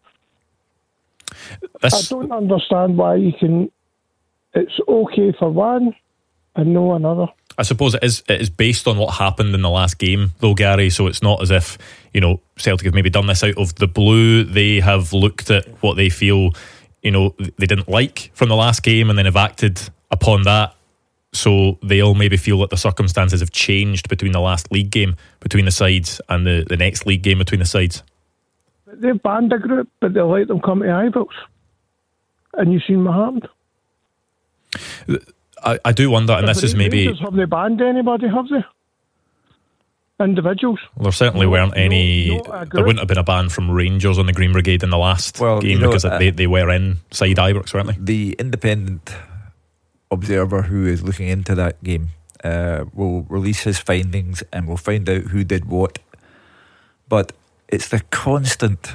I don't understand why it's okay for one and no another. I suppose it is based on what happened in the last game, though, Gary. So it's not as if, Celtic have maybe done this out of the blue. They have looked at what they feel, they didn't like from the last game, and then have acted upon that. So they'll maybe feel that the circumstances have changed between the last league game between the sides and the next league game between the sides. They've banned a group, but they'll let them come to Ibrox. And you've seen what happened. I do wonder, and this is maybe... Rangers, have they banned anybody, have they? Individuals? Well, there certainly weren't any... there wouldn't have been a ban from Rangers on the Green Brigade in the last game, because they were inside Ibrox, weren't they? The independent observer who is looking into that game will release his findings, and we'll find out who did what. But it's the constant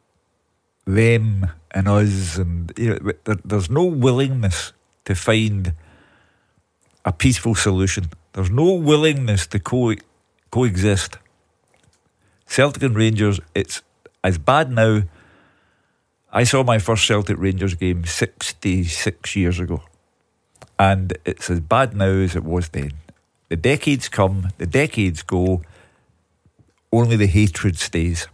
them and us, and there's no willingness to find a peaceful solution. There's no willingness to coexist. Celtic and Rangers, it's as bad now. I saw my first Celtic Rangers game 66 years ago, and it's as bad now as it was then. The decades come, the decades go, only the hatred stays.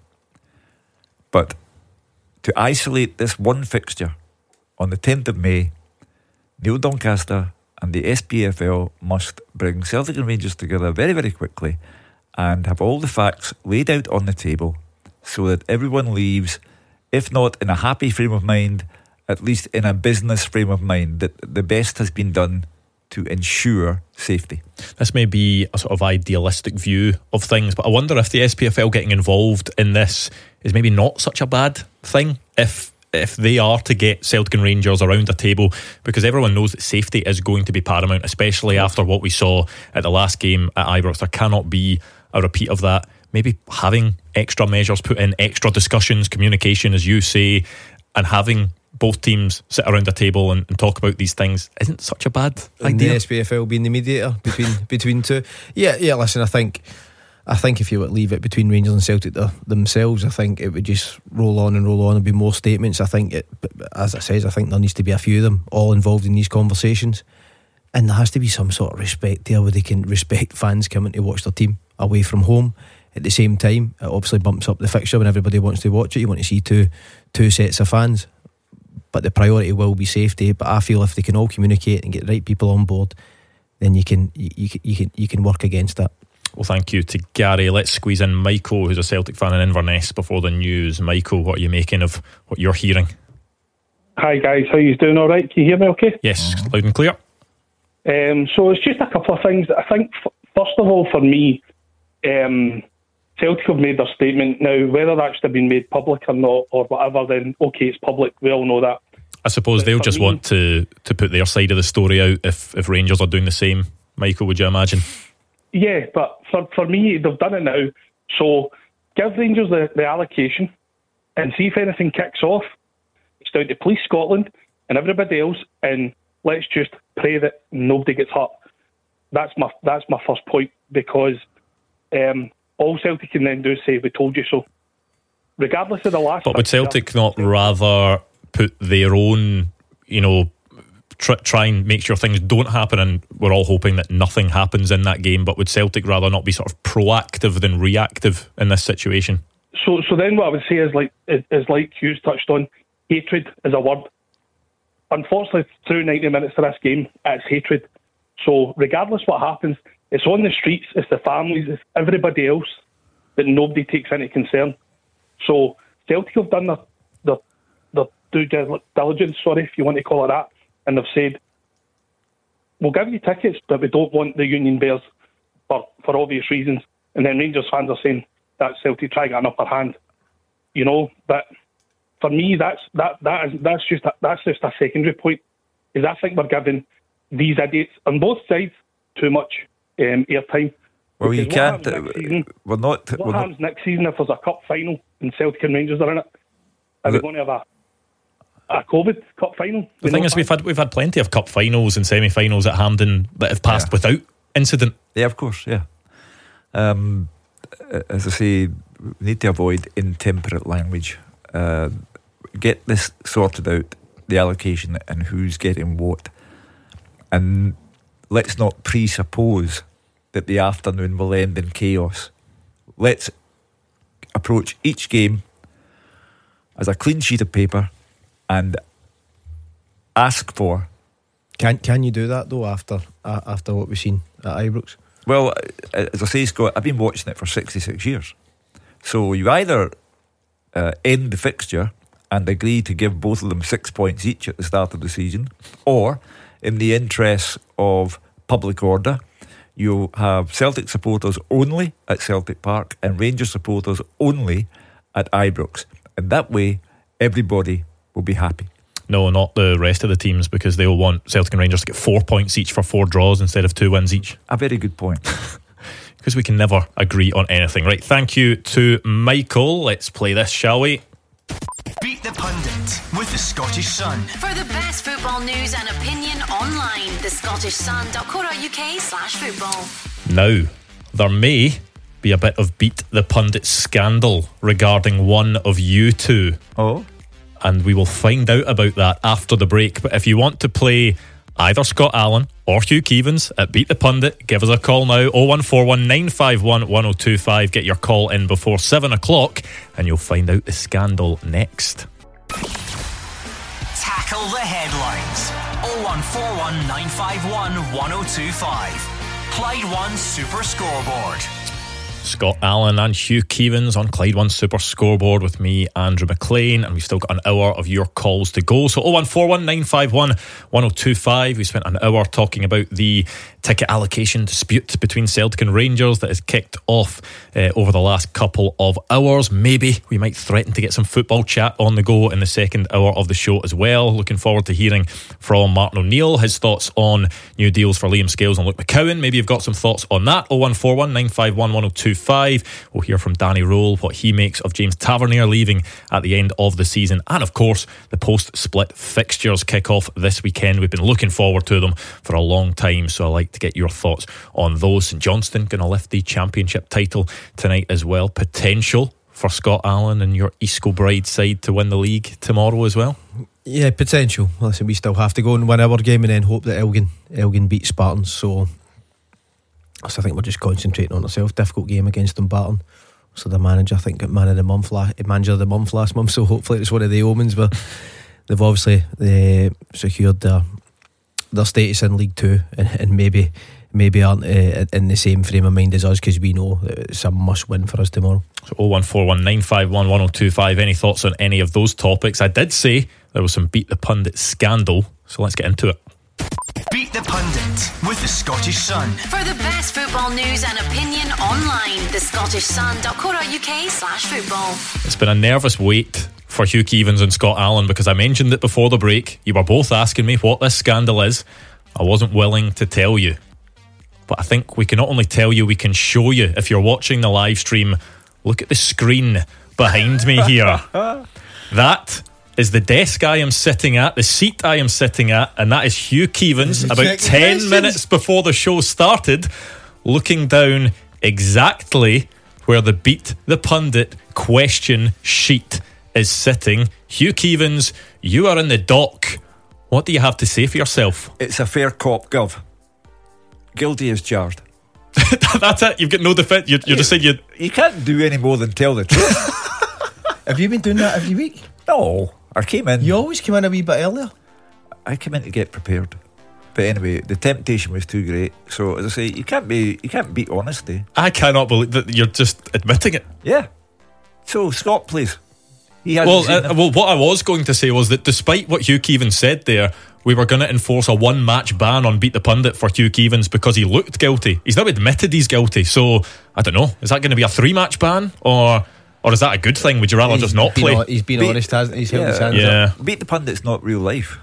But to isolate this one fixture on the 10th of May, Neil Doncaster and the SPFL must bring Celtic and Rangers together very, very quickly and have all the facts laid out on the table so that everyone leaves, if not in a happy frame of mind, at least in a business frame of mind, that the best has been done to ensure safety. This may be a sort of idealistic view of things, but I wonder if the SPFL getting involved in this is maybe not such a bad thing if they are to get Celtic and Rangers around a table, because everyone knows that safety is going to be paramount, especially after what we saw at the last game at Ibrox. There cannot be a repeat of that. Maybe having extra measures put in, extra discussions, communication, as you say, and having both teams sit around a table and talk about these things isn't such a bad idea. And the SPFL being the mediator between two. Yeah. Listen, I think if you would leave it between Rangers and Celtic themselves, I think it would just roll on and be more statements. I think as I says, I think there needs to be a few of them all involved in these conversations, and there has to be some sort of respect there where they can respect fans coming to watch their team away from home. At the same time, it obviously bumps up the fixture when everybody wants to watch it. You want to see two sets of fans, but the priority will be safety. But I feel if they can all communicate and get the right people on board, then you can work against that. Well, thank you to Gary. Let's squeeze in Michael, who's a Celtic fan in Inverness, before the news. Michael, what are you making of what you're hearing? Hi guys, how you doing? All right? Can you hear me okay? Yes, loud and clear. So it's just a couple of things. I think first of all, for me, Celtic have made their statement. Now, whether that's been made public or not, or whatever, then okay, it's public. We all know that. I suppose they'll just want to put their side of the story out if Rangers are doing the same. Michael, would you imagine? Yeah, but for me, they've done it now. So give Rangers the allocation and see if anything kicks off. It's down to Police Scotland and everybody else, and let's just pray that nobody gets hurt. That's my first point, because all Celtic can then do is say, we told you so. Regardless of the last... But would Celtic not rather put their own, try and make sure things don't happen, and we're all hoping that nothing happens in that game, but would Celtic rather not be sort of proactive than reactive in this situation? So then what I would say is like Hughes touched on, hatred is a word. Unfortunately, through 90 minutes of this game, it's hatred. So regardless what happens, it's on the streets, it's the families, it's everybody else that nobody takes any concern. So Celtic have done their due diligence, if you want to call it that, and they've said, we'll give you tickets, but we don't want the Union Bears for obvious reasons. And then Rangers fans are saying that Celtic try to get an upper hand. But for me, that's just a secondary point. Is I think we're giving these idiots on both sides too much airtime. Well, you can't. What happens next season if there's a cup final and Celtic and Rangers are in it? Are we going to have a COVID cup final? The thing is, we've had plenty of cup finals and semi-finals at Hampden that have passed without incident. Yeah, of course. Yeah. As I say, we need to avoid intemperate language. Get this sorted out, the allocation and who's getting what, and let's not presuppose that the afternoon will end in chaos. Let's approach each game as a clean sheet of paper and ask for. Can you do that though after what we've seen at Ibrox? Well, as I say, Scott, I've been watching it for 66 years. So you either end the fixture and agree to give both of them 6 points each at the start of the season, or in the interests of public order. You have Celtic supporters only at Celtic Park and Rangers supporters only at Ibrox. And that way, everybody will be happy. No, not the rest of the teams, because they'll want Celtic and Rangers to get 4 points each for 4 draws instead of 2 wins each. A very good point. Because we can never agree on anything. Right, thank you to Michael. Let's play this, shall we? Beat the Pundit with the Scottish Sun. For the best football news and opinion online, thescottishsun.co.uk/football. Now, there may be a bit of Beat the Pundit scandal regarding one of you two. Oh? And we will find out about that after the break. But if you want to play either Scott Allen or Hugh Keevins at Beat the Pundit, give us a call now, 0141 951 1025. Get your call in before 7 o'clock and you'll find out the scandal next. Tackle the headlines. 0141 951 1025. Clyde One Super Scoreboard. Scott Allen and Hugh Keevins on Clyde One Super Scoreboard with me, Andrew McLean, and we've still got an hour of your calls to go. So 0141 951 1025. We spent an hour talking about the ticket allocation dispute between Celtic and Rangers that has kicked off over the last couple of hours. Maybe we might threaten to get some football chat on the go in the second hour of the show as well. Looking forward to hearing from Martin O'Neill, his thoughts on new deals for Liam Scales and Luke McCowan. Maybe you've got some thoughts on that. 0141 951 1025. We'll hear from Danny Roll what he makes of James Tavernier leaving at the end of the season. And of course, the post-split fixtures kick off this weekend. We've been looking forward to them for a long time, so I'd like to get your thoughts on those. St Johnstone going to lift the championship title tonight as well. Potential for Scott Allen and your East Kilbride side to win the league tomorrow as well. Yeah, potential. Listen, we still have to go and win our game and then hope that Elgin beat Spartans. So I think we're just concentrating on ourselves. Difficult game against Dumbarton. So the manager, I think, got manager of the month last month. So hopefully it's one of the omens. But they've obviously secured their status in League 2 and maybe aren't in the same frame of mind as us, because we know it's a must win for us tomorrow. So 0141 951 1025. Any thoughts on any of those topics? I did say there was some Beat the Pundit scandal, so let's get into it. Beat the Pundit with the Scottish Sun. For the best football news and opinion online, thescottishsun.co.uk/football. It's been a nervous wait for Hugh Keevins and Scott Allen, because I mentioned it before the break. You were both asking me what this scandal is. I wasn't willing to tell you, but I think we can not only tell you, we can show you. If you're watching the live stream, look at the screen behind me here. That is the desk I am sitting at, the seat I am sitting at, and that is Hugh Keevins about 10 minutes before the show started, looking down exactly where the Beat the Pundit question sheet is sitting. Hugh Keevins, you are in the dock. What do you have to say for yourself? It's a fair cop, Gov. Guilty as charged. That's it. You've got no defence. You're just saying you can't do any more than tell the truth. Have you been doing that every week? No, I came in. You always come in a wee bit earlier. I came in to get prepared. But anyway, the temptation was too great. So as I say, you can't beat honesty. I cannot believe that you're just admitting it. Yeah. So Scott, please. Well, what I was going to say was that despite what Hugh Keevins said there, we were going to enforce a 1-match ban on Beat the Pundit for Hugh Keevins because he looked guilty. He's now admitted he's guilty. So I don't know. Is that going to be a 3-match ban or is that a good thing? Would you rather just not play? He's been honest, hasn't he? He's held his hands up. Beat the Pundit's not real life.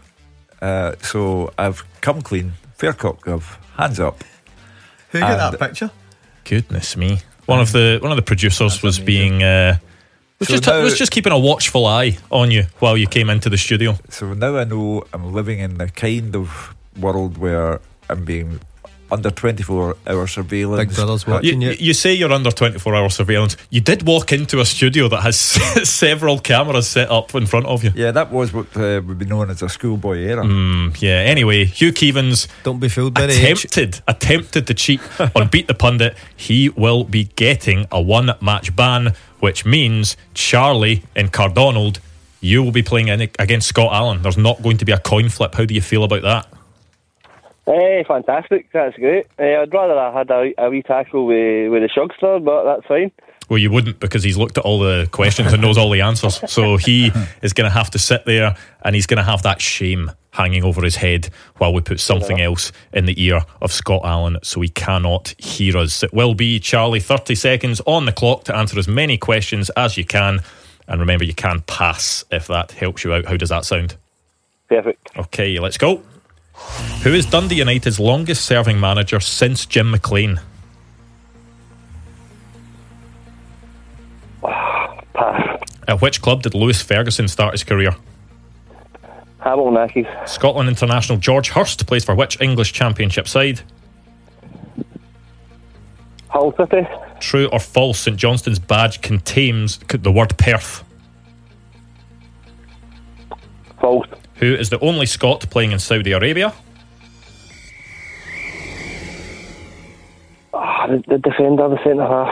So I've come clean. Fair cop, Gov. Hands up. Who got that picture? Goodness me. One of the producers was being was just keeping a watchful eye on you while you came into the studio. So now I know I'm living in the kind of world where I'm being under 24-hour surveillance. Big Brother's watching you. You say you're under 24-hour surveillance. You did walk into a studio that has several cameras set up in front of you. Yeah, that was what would be known as a schoolboy era. Yeah, anyway, Hugh Keevins, don't be fooled by attempted to cheat on Beat the Pundit. He will be getting a 1-match ban, which means, Charlie in Cardonald, you will be playing against Scott Allen. There's not going to be a coin flip. How do you feel about that? Fantastic, that's great. I'd rather I had a wee tackle with the Shugster, but that's fine. Well, you wouldn't, because he's looked at all the questions and knows all the answers. So he is going to have to sit there, and he's going to have that shame hanging over his head while we put something else in the ear of Scott Allen so he cannot hear us. It will be, Charlie, 30 seconds on the clock to answer as many questions as you can. And remember, you can pass if that helps you out. How does that sound? Perfect. Okay, let's go. Who is Dundee United's longest serving manager since Jim McLean? Pass. At which club did Lewis Ferguson start his career? Hamilton Accies. Scotland international George Hurst plays for which English Championship side? Hull City. True or false, St Johnstone's badge contains the word Perth? False. Who is the only Scot playing in Saudi Arabia? The defender, the centre half.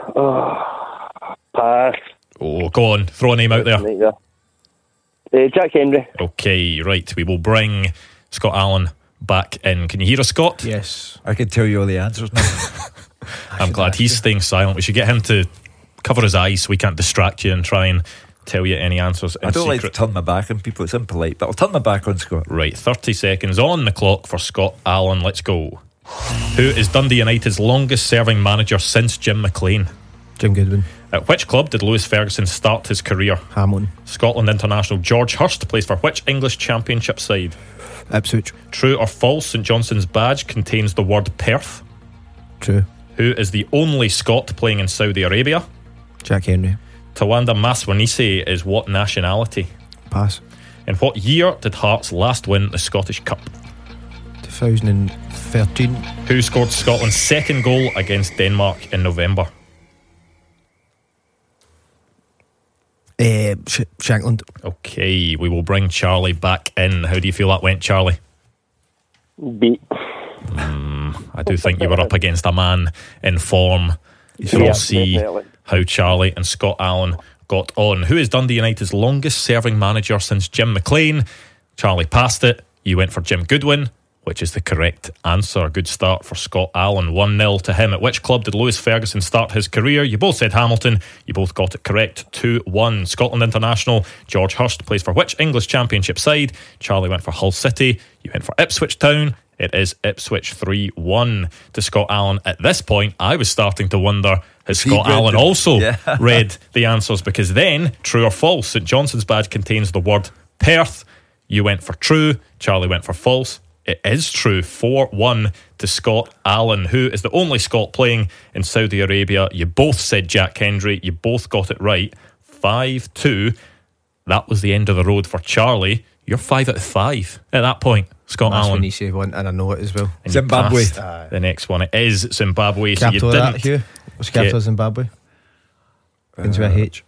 Pass. Oh, go on, throw a name out there. Jack Hendry. Okay, right, we will bring Scott Allen back in. Can you hear us, Scott? Yes. I can tell you all the answers now. I'm glad he's staying silent. We should get him to cover his eyes so we can't distract you and try and tell you any answers in I don't secret. like to turn my back on people, it's impolite, but I'll turn my back on Scott. Right, 30 seconds on the clock for Scott Allen. Let's go. Who is Dundee United's longest serving manager since Jim McLean? Jim Goodwin. At which club did Lewis Ferguson start his career? Hamilton. Scotland international George Hurst plays for which English Championship side? Ipswich. True or false, St Johnstone's badge contains the word Perth? True. Who is the only Scot playing in Saudi Arabia? Jack Henry. Tawanda Maswanise is what nationality? Pass. In what year did Hearts last win the Scottish Cup? 2013. Who scored Scotland's second goal against Denmark in November? Shankland. Okay, we will bring Charlie back in. How do you feel that went, Charlie? Beat. I do think you were up against a man in form. So we'll see definitely. how Charlie and Scott Allen got on. Who is Dundee United's longest serving manager since Jim McLean? Charlie passed it. You went for Jim Goodwin, which is the correct answer. Good start for Scott Allen. 1-0 to him. At which club did Lewis Ferguson start his career? You both said Hamilton. You both got it correct. 2-1. Scotland international George Hurst plays for which English Championship side? Charlie went for Hull City. You went for Ipswich Town. It is Ipswich. 3-1 to Scott Allen. At this point, I was starting to wonder, has Scott Allen also read the answers? Because then, true or false, St Johnstone's badge contains the word Perth. You went for true. Charlie went for false. It is true. 4-1 to Scott Allen, who is the only Scot playing in Saudi Arabia. You both said Jack Hendry. You both got it right. 5-2. That was the end of the road for Charlie. You're 5 out of 5 at that point, Scott That's Allen. when you say one, and I know it as well. And Zimbabwe. you passed the next one. It is Zimbabwe. Capital So you of didn't that, Hugh? What's the capital of Zimbabwe? Begins with a H.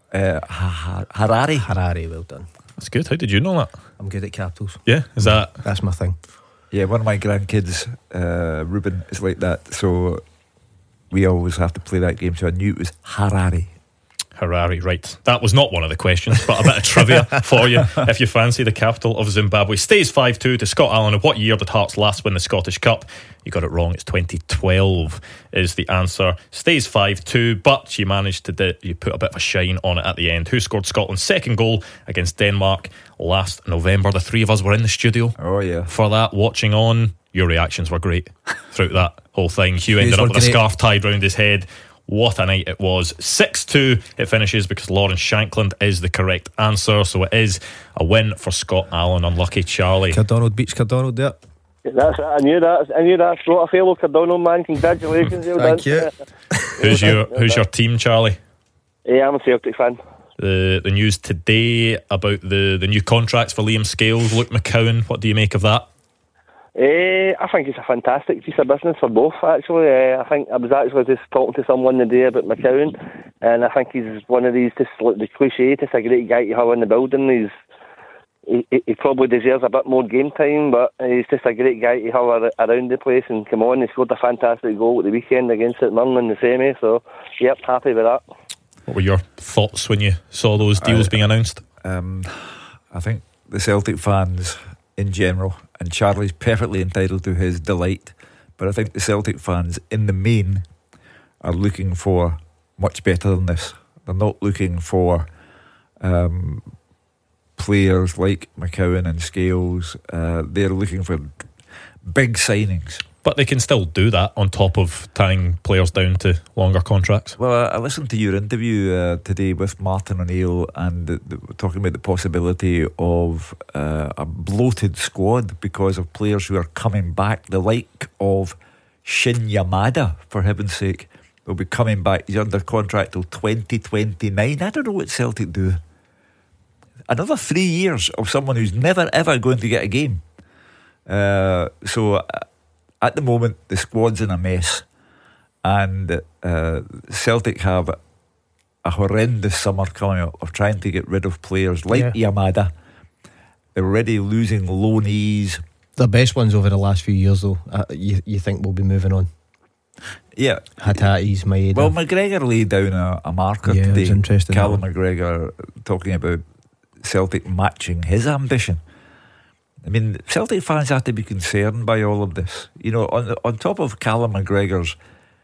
Harare. Harare, well done. That's good. How did you know that? I'm good at capitals. Yeah, is that? That's my thing. Yeah, one of my grandkids, Ruben, is like that. So we always have to play that game. So I knew it was Harare. Harare, right. That was not one of the questions, but a bit of trivia for you if you fancy the capital of Zimbabwe. Stays 5-2 to Scott Allen. In what year did Hearts last win the Scottish Cup? You got it wrong. It's 2012 is the answer. Stays 5-2, but you managed to you put a bit of a shine on it at the end. Who scored Scotland's second goal against Denmark last November? The three of us were in the studio for that, watching on. Your reactions were great throughout that whole thing. Hugh ended up with a scarf tied round his head. What a night it was. 6-2 it finishes because Lawrence Shankland is the correct answer. So it is a win for Scott Allen. Unlucky Charlie. Cardonald beats Cardonald there. That's it. I knew that. Got a fellow Cardonald man. Congratulations. Thank you. Who's your team, Charlie? Yeah, I'm a Celtic fan. The news today about the new contracts for Liam Scales, Luke McCowan. What do you make of that? I think it's a fantastic piece of business for both, actually. I think I was actually just talking to someone today about McCowan, and I think he's one of these, just like the cliche, just a great guy to have in the building. He probably deserves a bit more game time, but he's just a great guy to have around the place. And come on, he scored a fantastic goal at the weekend against St Mirren in the semi, so yep, happy with that. What were your thoughts when you saw those deals being announced? I think the Celtic fans in general, and Charlie's perfectly entitled to his delight, but I think the Celtic fans in the main are looking for much better than this. They're not looking for players like McCowan and Scales. They're looking for big signings. But they can still do that on top of tying players down to longer contracts. Well, I listened to your interview today with Martin O'Neill, and talking about the possibility of a bloated squad because of players who are coming back, the like of Shin Yamada, for heaven's sake. They'll be coming back. He's under contract till 2029. I don't know what Celtic do. Another 3 years of someone who's never ever going to get a game. So at the moment, the squad's in a mess, and Celtic have a horrendous summer coming up of trying to get rid of players like Yamada. They're already losing loanees. The best ones over the last few years, though, you think will be moving on. Yeah, Hatatis, Maeda. Well, McGregor laid down a marker today. It was interesting. Callum McGregor talking about Celtic matching his ambition. I mean, Celtic fans have to be concerned by all of this. You know, on top of Callum McGregor's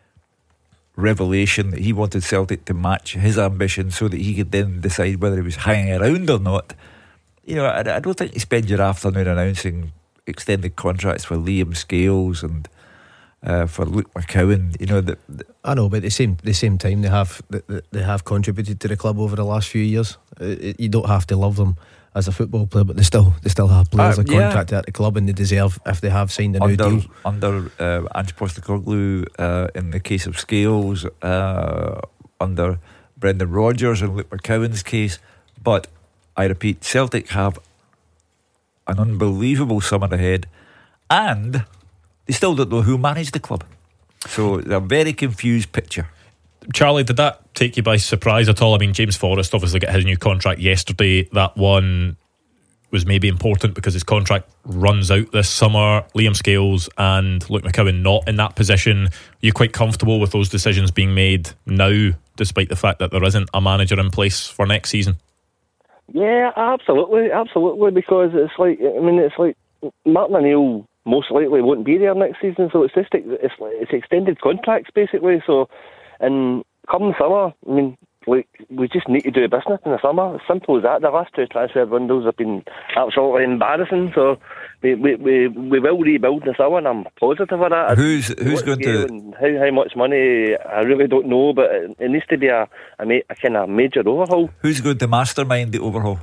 revelation that he wanted Celtic to match his ambition so that he could then decide whether he was hanging around or not. You know, I don't think you spend your afternoon announcing extended contracts for Liam Scales and for Luke McCowan. You know, I know, but at the same time, they have contributed to the club over the last few years. You don't have to love them as a football player, but they still have players that contracted at the club, and they deserve, if they have signed a new deal. Under Ange Postecoglou, in the case of Scales, under Brendan Rodgers and Luke McCowan's case. But I repeat, Celtic have an unbelievable summer ahead, and they still don't know who managed the club. So it's a very confused picture. Charlie, did that take you by surprise at all? I mean, James Forrest obviously got his new contract yesterday. That one was maybe important because his contract runs out this summer. Liam Scales and Luke McCowan not in that position. Are you quite comfortable with those decisions being made now, despite the fact that there isn't a manager in place for next season? Yeah, absolutely, because it's like Martin O'Neill most likely won't be there next season, so it's extended contracts basically. So, and come summer, I mean, we just need to do business in the summer. As simple as that. The last two transfer windows have been absolutely embarrassing. So we will rebuild in the summer, and I'm positive of that. Who's going to? And how much money? I really don't know, but it needs to be a kind of major overhaul. Who's going to mastermind the overhaul?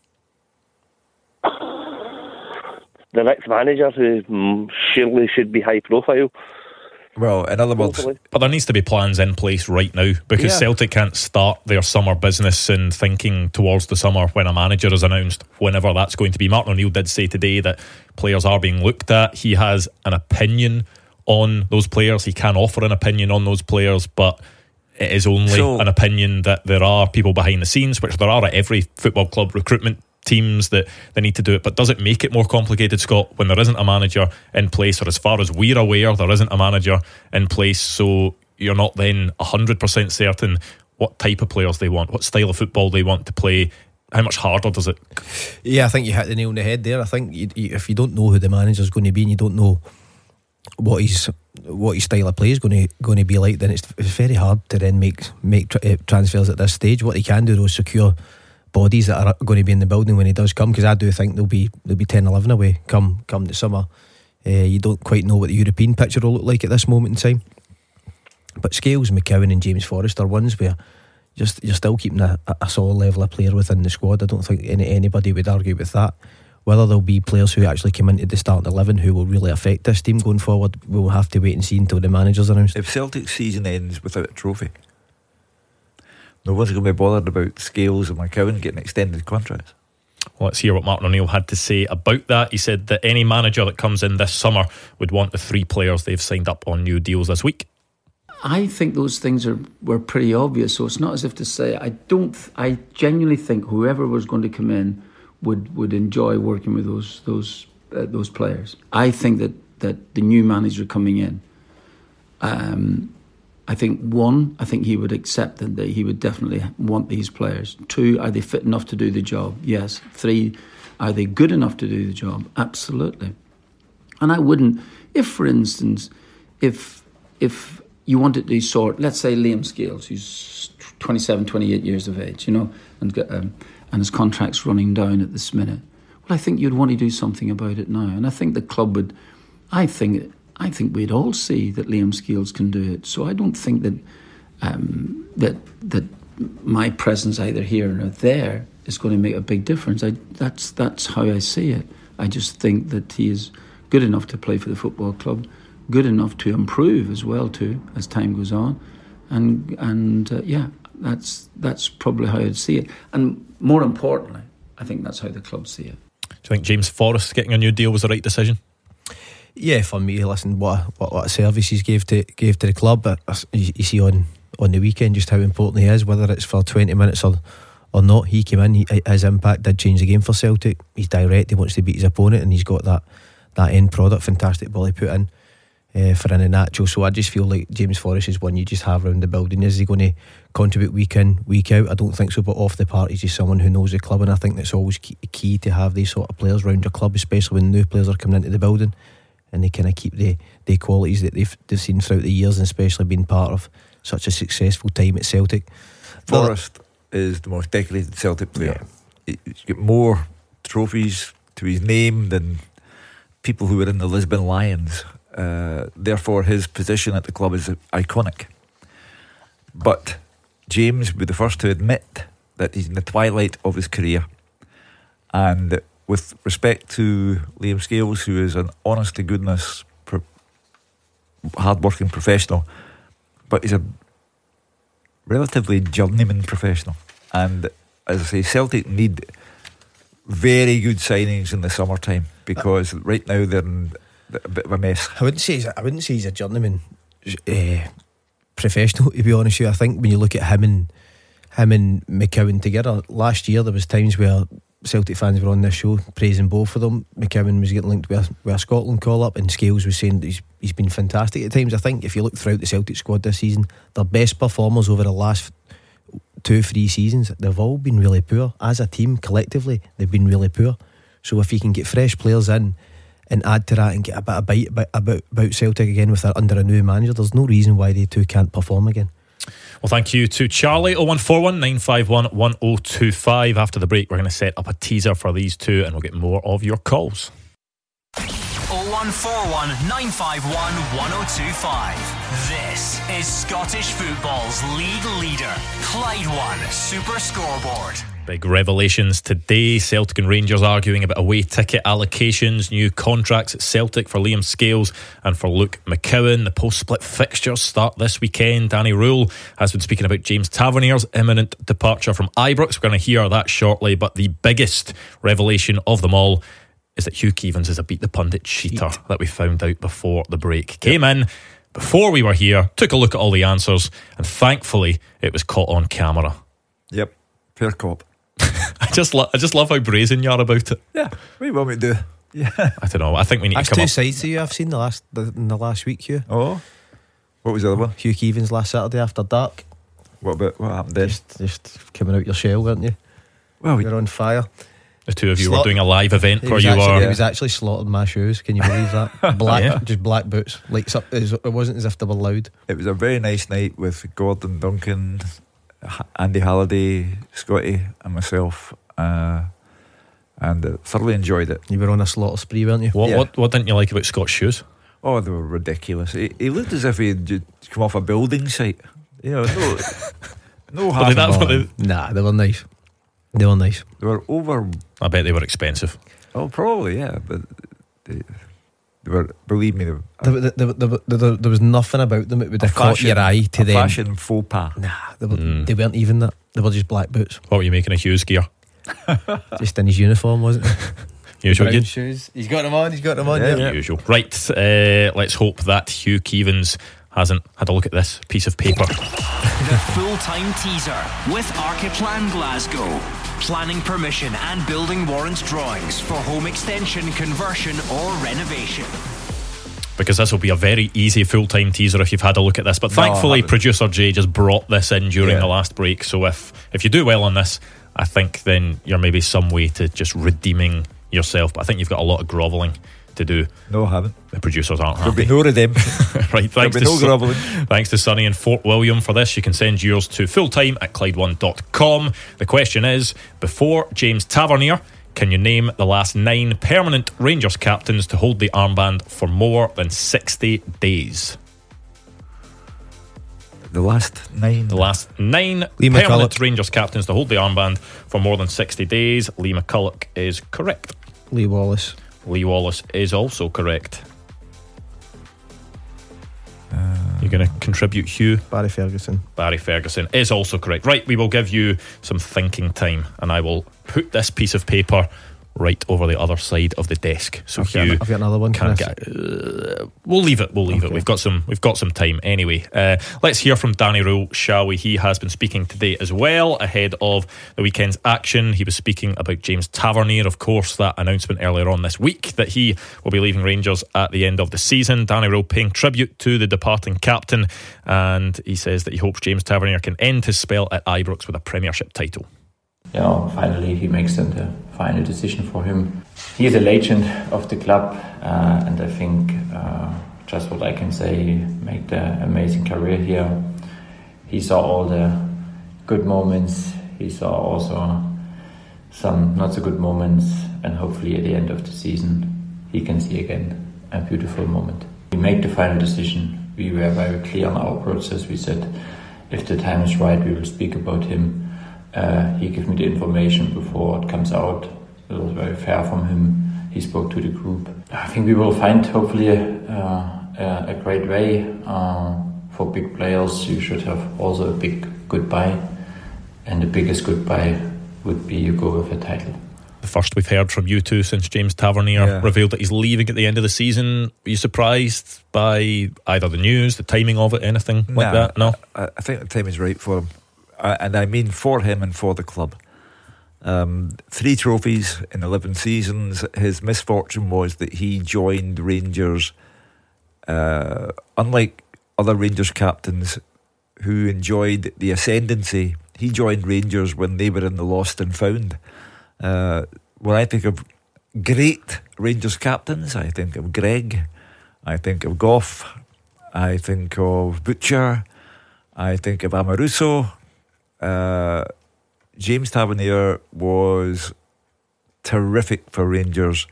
The next manager, who surely should be high profile. Well, in other words, but there needs to be plans in place right now, because Celtic can't start their summer business and thinking towards the summer when a manager is announced, whenever that's going to be. Martin O'Neill did say today that players are being looked at. He has an opinion on those players. He can offer an opinion on those players, but it is only an opinion. That there are people behind the scenes, which there are at every football club, recruitment teams, that they need to do it. But does it make it more complicated, Scott, when there isn't a manager in place, or as far as we're aware, there isn't a manager in place, so you're not then 100% certain what type of players they want, what style of football they want to play? How much harder does it? Yeah, I think you hit the nail on the head there. I think if you don't know who the manager's going to be, and you don't know what his style of play is going to be like, then it's very hard to then make transfers at this stage. What he can do, though, is secure bodies that are going to be in the building when he does come, because I do think they'll be 10-11 away come the summer. You don't quite know what the European picture will look like at this moment in time. But Scales, McCowan and James Forrest are ones where you're still keeping a solid level of player within the squad. I don't think anybody would argue with that. Whether there'll be players who actually come into the starting 11 who will really affect this team going forward, we'll have to wait and see until the manager's announced. If Celtic's season ends without a trophy, no one's going to be bothered about Scales and McCowan getting extended contracts. Well, let's hear what Martin O'Neill had to say about that. He said that any manager that comes in this summer would want the 3 players they've signed up on new deals this week. I think those things were pretty obvious, so it's not as if to say I genuinely think whoever was going to come in would enjoy working with those players. I think that the new manager coming in, I think he would accept that he would definitely want these players. 2, are they fit enough to do the job? Yes. 3, are they good enough to do the job? Absolutely. And I wouldn't, if for instance, if you wanted to sort, let's say Liam Scales, who's 27, 28 years of age, and his contract's running down at this minute. Well, I think you'd want to do something about it now, and I think the club would. I think we'd all see that Liam Scales can do it. So I don't think that that my presence either here or there is going to make a big difference. That's how I see it. I just think that he is good enough to play for the football club, good enough to improve as well too as time goes on, and that's probably how I'd see it. And more importantly, I think that's how the club see it. Do you think James Forrest getting a new deal was the right decision? Yeah, for me, listen, what a service he's gave to the club. But you see on the weekend just how important he is, whether it's for 20 minutes or not. He came in, his impact did change the game for Celtic. He's direct, he wants to beat his opponent, and he's got that end product, fantastic ball he put in for Iheanacho. So I just feel like James Forrest is one you just have around the building. Is he going to contribute week in, week out? I don't think so, but off the park he's just someone who knows the club, and I think that's always key to have these sort of players around your club, especially when new players are coming into the building, and they kind of keep the qualities that they've seen throughout the years, and especially being part of such a successful time at Celtic. Forrest is the most decorated Celtic player. Yeah. He's got more trophies to his name than people who were in the Lisbon Lions. Therefore his position at the club is iconic. But James would be the first to admit that he's in the twilight of his career, and with respect to Liam Scales, who is an honest to goodness hard-working professional, but he's a relatively journeyman professional. And as I say, Celtic need very good signings in the summertime, because right now they're in a bit of a mess. I wouldn't say he's a journeyman professional, to be honest with you. I think when you look at him and McCowan together, last year there was times where Celtic fans were on this show praising both of them. McCowan was getting linked with a Scotland call-up, and Scales was saying that he's been fantastic at times. I think if you look throughout the Celtic squad this season, their best performers over the last 2-3 seasons, they've all been really poor. As a team, collectively, they've been really poor. So if you can get fresh players in and add to that and get a bit of bite about Celtic again under a new manager, there's no reason why they two can't perform again. Well, thank you to Charlie. 0141 951 1025. After the break, we're going to set up a teaser for these two, and we'll get more of your calls. 0141 951 1025. This is Scottish football's league leader, Clyde One Super Scoreboard. Big revelations today. Celtic and Rangers arguing about away ticket allocations, new contracts at Celtic for Liam Scales and for Luke McCowan. The post-split fixtures start this weekend. Danny Rule has been speaking about James Tavernier's imminent departure from Ibrox. We're going to hear that shortly, but the biggest revelation of them all is that Hugh Keevins is a beat the pundit cheater that we found out before the break. Came in before we were here, took a look at all the answers, and thankfully it was caught on camera. Yep, fair cop. I just love how brazen you are about it. Yeah, what do you want me to do? Yeah, I don't know. I think we need That's to come two up. sides to you I've seen in the last week, Hugh. Oh, what was the other one? Hugh Keevins last Saturday after dark. What happened then? Just coming out your shell, weren't you? Well, you're on fire. The two of you were doing a live event where you He were. was actually slaughtered my shoes. Can you believe that? Just black boots. Lights up. It wasn't as if they were loud. It was a very nice night with Gordon Duncan, Andy Halliday, Scotty, and myself, and thoroughly enjoyed it. You were on a slaughter spree, weren't you? What didn't you like about Scott's shoes? Oh, they were ridiculous. He looked as if he'd just come off a building site. You know, no half. Nah, they were nice. They were nice. They were over. I bet they were expensive. Oh, probably, yeah. But they were, believe me, there was nothing about them. It would have caught your eye to them. Fashion faux pas. Nah, they weren't even that. They were just black boots. What were you making of Hughes gear? Just in his uniform, wasn't it? Usual. Brown shoes. He's got them on. Yeah. Usual. Right. Let's hope that Hugh Keevins hasn't had a look at this piece of paper. The full-time teaser with Archiplan Glasgow. Planning permission and building warrant drawings for home extension, conversion or renovation. Because this will be a very easy full-time teaser if you've had a look at this. But thankfully, producer Jay just brought this in during the last break. So if you do well on this, I think then you're maybe some way to just redeeming yourself, but I think you've got a lot of grovelling to do. No, I haven't. The producers aren't There'll happy. be no redemption. Right, thanks There'll be no grovelling. Thanks to Sonny in Fort William for this. You can send yours to fulltime@Clyde1.com. The question is, before James Tavernier, can you name the last 9 permanent Rangers captains to hold the armband for more than 60 days? The last 9. The last 9 Lee permanent McCulloch. Rangers captains to hold the armband for more than 60 days. Lee McCulloch is correct. Lee Wallace. Lee Wallace is also correct. You're going to contribute, Hugh? Barry Ferguson. Barry Ferguson is also correct. Right, we will give you some thinking time, and I will put this piece of paper right over the other side of the desk. So Hugh, I've got another one. can't Chris. get. We'll leave it. We've got some time anyway. Let's hear from Danny Rule, shall we? He has been speaking today as well ahead of the weekend's action. He was speaking about James Tavernier, of course, that announcement earlier on this week that he will be leaving Rangers at the end of the season. Danny Rule paying tribute to the departing captain, and he says that he hopes James Tavernier can end his spell at Ibrox with a Premiership title. Finally he makes the final decision for him. He is a legend of the club, and I think just what I can say, he made an amazing career here. He saw all the good moments, he saw also some not so good moments, and hopefully at the end of the season he can see again a beautiful moment. We made the final decision. We were very clear on our process. We said if the time is right we will speak about him. He gave me the information before it comes out. It was very fair from him. He spoke to the group. I think we will find hopefully a great way. For big players you should have also a big goodbye, and the biggest goodbye would be you go with a title. The first we've heard from you two since James Tavernier revealed that he's leaving at the end of the season. Are you surprised by either the news, the timing of it, anything like that? No? I think the time is right for him. And I mean for him and for the club. 3 trophies in 11 seasons. His misfortune was that he joined Rangers, unlike other Rangers captains who enjoyed the ascendancy. He joined Rangers when they were in the lost and found. When I think of great Rangers captains, I think of Greg, I think of Gough, I think of Butcher, I think of Amoruso. James Tavernier was terrific for Rangers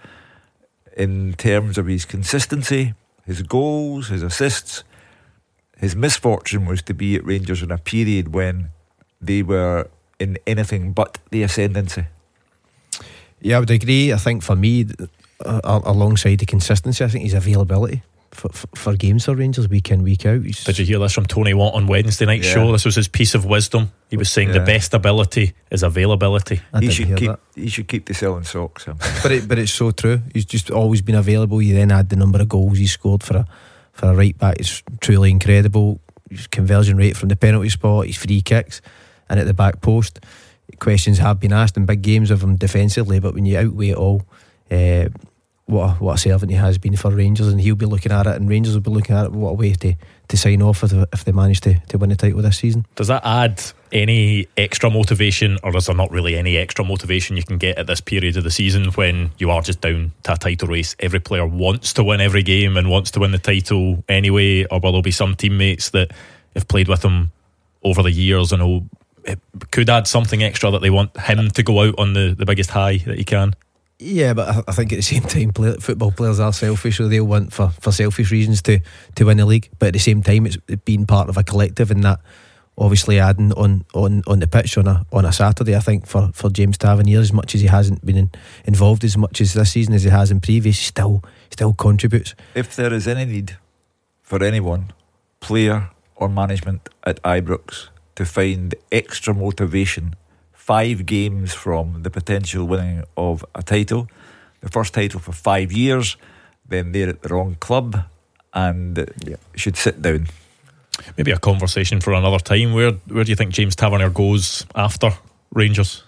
in terms of his consistency, his goals, his assists. His misfortune was to be at Rangers in a period when they were in anything but the ascendancy. Yeah, I would agree. I think for me, alongside the consistency, I think his availability for games for Rangers week in, week out. Did you hear this from Tony Watt on Wednesday night's show? This was his piece of wisdom. He was saying the best ability is availability. He should keep the selling socks. But it's so true. He's just always been available. You then add the number of goals he scored for a right back. It's truly incredible. His conversion rate from the penalty spot, his free kicks, and at the back post. Questions have been asked in big games of him defensively, but when you outweigh it all, what a servant he has been for Rangers, and he'll be looking at it, and Rangers will be looking at it. What a way to sign off if they manage to win the title this season. Does that add any extra motivation, or is there not really any extra motivation you can get at this period of the season when you are just down to a title race? Every player wants to win every game and wants to win the title anyway, or will there be some teammates that have played with him over the years and it could add something extra that they want him to go out on the biggest high that he can? Yeah, but I think at the same time football players are selfish, so they'll want for selfish reasons to win the league. But at the same time, it's being part of a collective, and that obviously adding on the pitch on a Saturday. I think for James Tavernier, as much as he hasn't been involved as much as this season as he has in previous, he still contributes. If there is any need for anyone, player or management at Ibrox, to find extra motivation 5 games from the potential winning of a title, the first title for 5 years, then they're at the wrong club and should sit down. Maybe a conversation for another time. Where do you think James Tavernier goes after Rangers?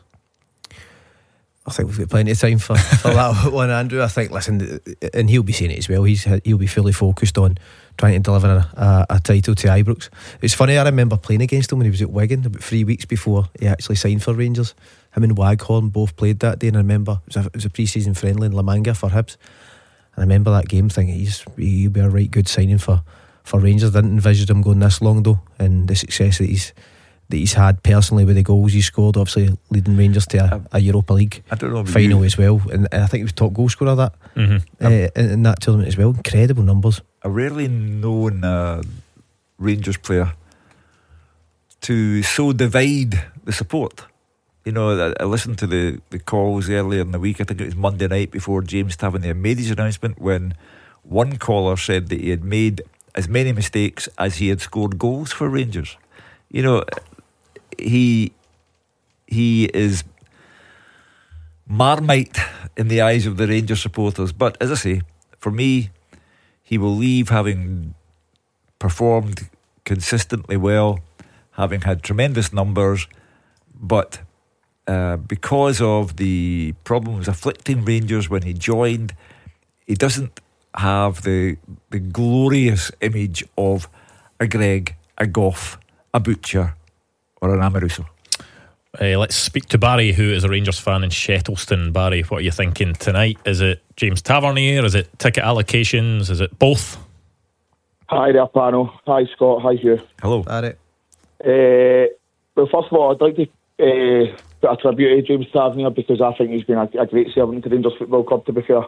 I think we've got plenty of time for that one, Andrew. I think, listen, and he'll be saying it as well, he'll be fully focused on trying to deliver a title to Ibrox. It's funny, I remember playing against him when he was at Wigan about 3 weeks before he actually signed for Rangers, him and Waghorn both played that day, and I remember it was a pre-season friendly in La Manga for Hibs, and I remember that game thinking he'll be a right good signing for Rangers. Didn't envisage him going this long though, and the success that he's had personally with the goals he scored, obviously leading Rangers to a Europa League final as well, and I think he was top goal scorer that in that tournament as well. Incredible numbers. A rarely known Rangers player to so divide the support. You know, I listened to the calls earlier in the week. I think it was Monday night before James Tavernier made his announcement, when one caller said that he had made as many mistakes as he had scored goals for Rangers. You know, he is Marmite in the eyes of the Rangers supporters. But as I say, for me, he will leave having performed consistently well, having had tremendous numbers, but because of the problems afflicting Rangers when he joined, he doesn't have the glorious image of a Greg, a Gough, a Butcher or an Amoruso. Let's speak to Barry, who is a Rangers fan in Shettleston. Barry, what are you thinking tonight? Is it James Tavernier? Is it ticket allocations? Is it both? Hi there, panel. Hi, Scott. Hi, Hugh. Hello. Barry. Well, first of all, I'd like to put a tribute to James Tavernier, because I think he's been a great servant to Rangers Football Club, to be fair.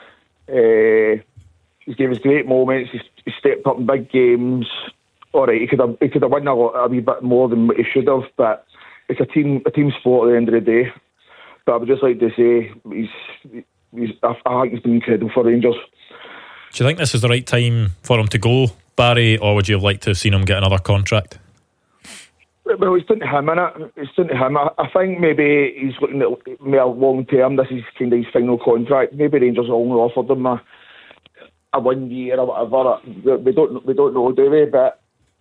He's given us great moments. He's stepped up in big games. All right, he could have won a wee bit more than what he should have, but it's a team sport at the end of the day. But I would just like to say I think he's been incredible for Rangers. Do you think this is the right time for him to go, Barry, or would you have liked to have seen him get another contract? Well, it's down to him, innit? It's down to him. I think maybe he's looking at more long term. This is kind of his final contract. Maybe Rangers will only offer them a 1 year or whatever. We don't know, do we? But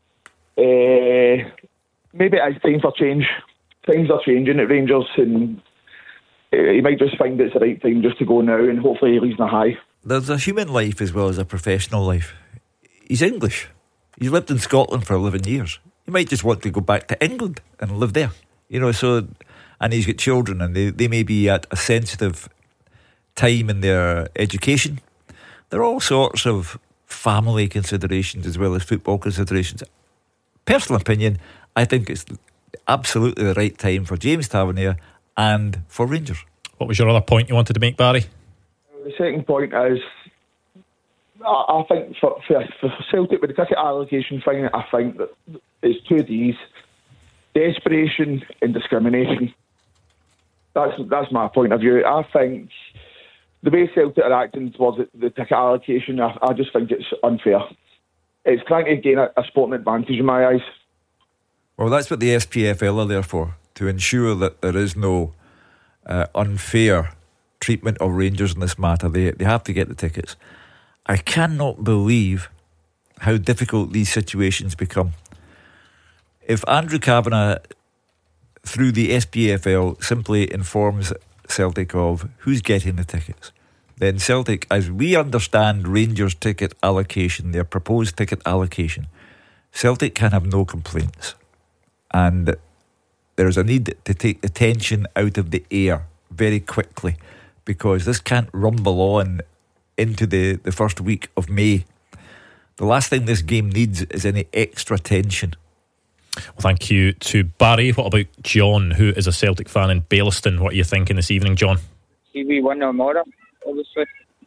maybe it's time for change. Things are changing at Rangers, and he might just find it's the right time just to go now, and hopefully he leaves in a high. There's a human life as well as a professional life. He's English. He's lived in Scotland for 11 years. He might just want to go back to England and live there. You know, so, and he's got children, and they may be at a sensitive time in their education. There are all sorts of family considerations as well as football considerations. Personal opinion, I think it's absolutely the right time for James Tavernier and for Rangers. What was your other point you wanted to make, Barry? The second point is, I think for Celtic with the ticket allocation thing, I think that it's two Ds: desperation and discrimination. That's my point of view. I think the way Celtic are acting towards the ticket allocation, I just think it's unfair. It's trying to gain a sporting advantage in my eyes. Well, that's what the SPFL are there for, to ensure that there is no unfair treatment of Rangers in this matter. They have to get the tickets. I cannot believe how difficult these situations become. If Andrew Kavanagh, through the SPFL, simply informs Celtic of who's getting the tickets, then Celtic, as we understand Rangers' ticket allocation, their proposed ticket allocation, Celtic can have no complaints. And there's a need to take the tension out of the air very quickly, because this can't rumble on into the first week of May. The last thing this game needs is any extra tension. Well, thank you to Barry. What about John, who is a Celtic fan in Baillieston? What are you thinking this evening, John? We won or more, obviously.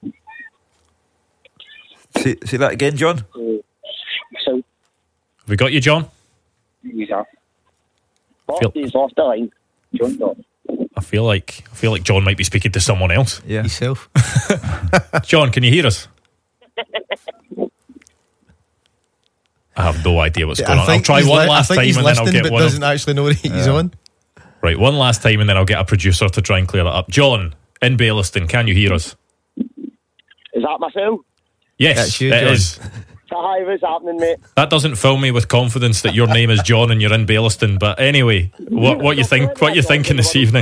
Say that again, John. So, have we got you, John? Yeah. He's off the line. John. I feel like John might be speaking to someone else. Yeah, yourself. John, can you hear us? I have no idea what's going on. I'll try one last time and then I'll get but one. Doesn't actually know what he's on. Right, one last time and then I'll get a producer to try and clear that up. John, in Baillieston, can you hear us? Is that myself? Yes, that's you, it John. is. Hi, what's happening, mate? That doesn't fill me with confidence that your name is John and you're in Baillieston. But anyway, what you think? What you thinking this evening?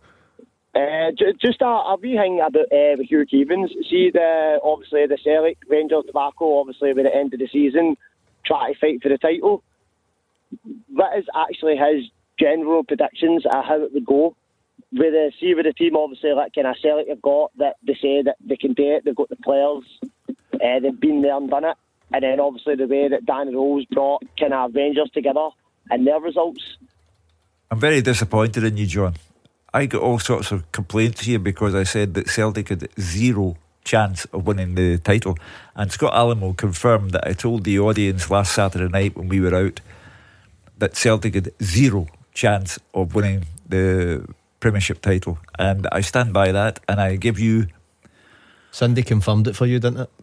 Just a wee thing about Hugh Keevins. See, obviously the Celtic Rangers debacle. Obviously, by the end of the season, try to fight for the title. What is actually his general predictions of how it would go? with the team, obviously, like kind of Celtic have got, that they say that they can do it, they've got the players, they've been there and done it, and then obviously the way that Danny Rose brought kind of Rangers together and their results. I'm very disappointed in you, John. I got all sorts of complaints here because I said that Celtic had zero chance of winning the title, and Scott Alamo confirmed that I told the audience last Saturday night when we were out that Celtic had zero chance of winning the Premiership title, and I stand by that, and I give you... Sunday confirmed it for you, didn't it?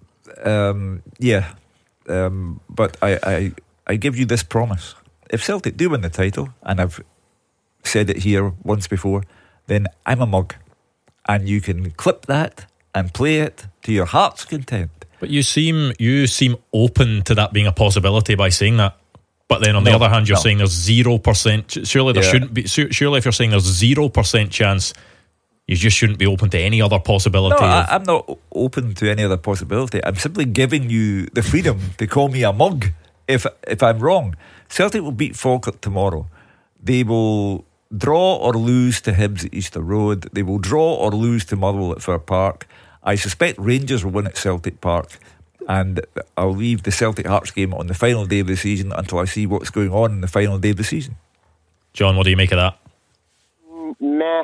But I give you this promise. If Celtic do win the title, and I've said it here once before, then I'm a mug, and you can clip that and play it to your heart's content. But you seem open to that being a possibility by saying that. But then on the other hand, you're saying there's 0%. Surely there shouldn't be. Surely if you're saying there's 0% chance, you just shouldn't be open to any other possibility. No, I'm not open to any other possibility. I'm simply giving you the freedom to call me a mug if I'm wrong. Celtic will beat Falkirk tomorrow. They will draw or lose to Hibs at Easter Road. They will draw or lose to Motherwell at Fir Park. I suspect Rangers will win at Celtic Park. And I'll leave the Celtic Hearts game on the final day of the season until I see what's going on in the final day of the season. John, what do you make of that? Meh.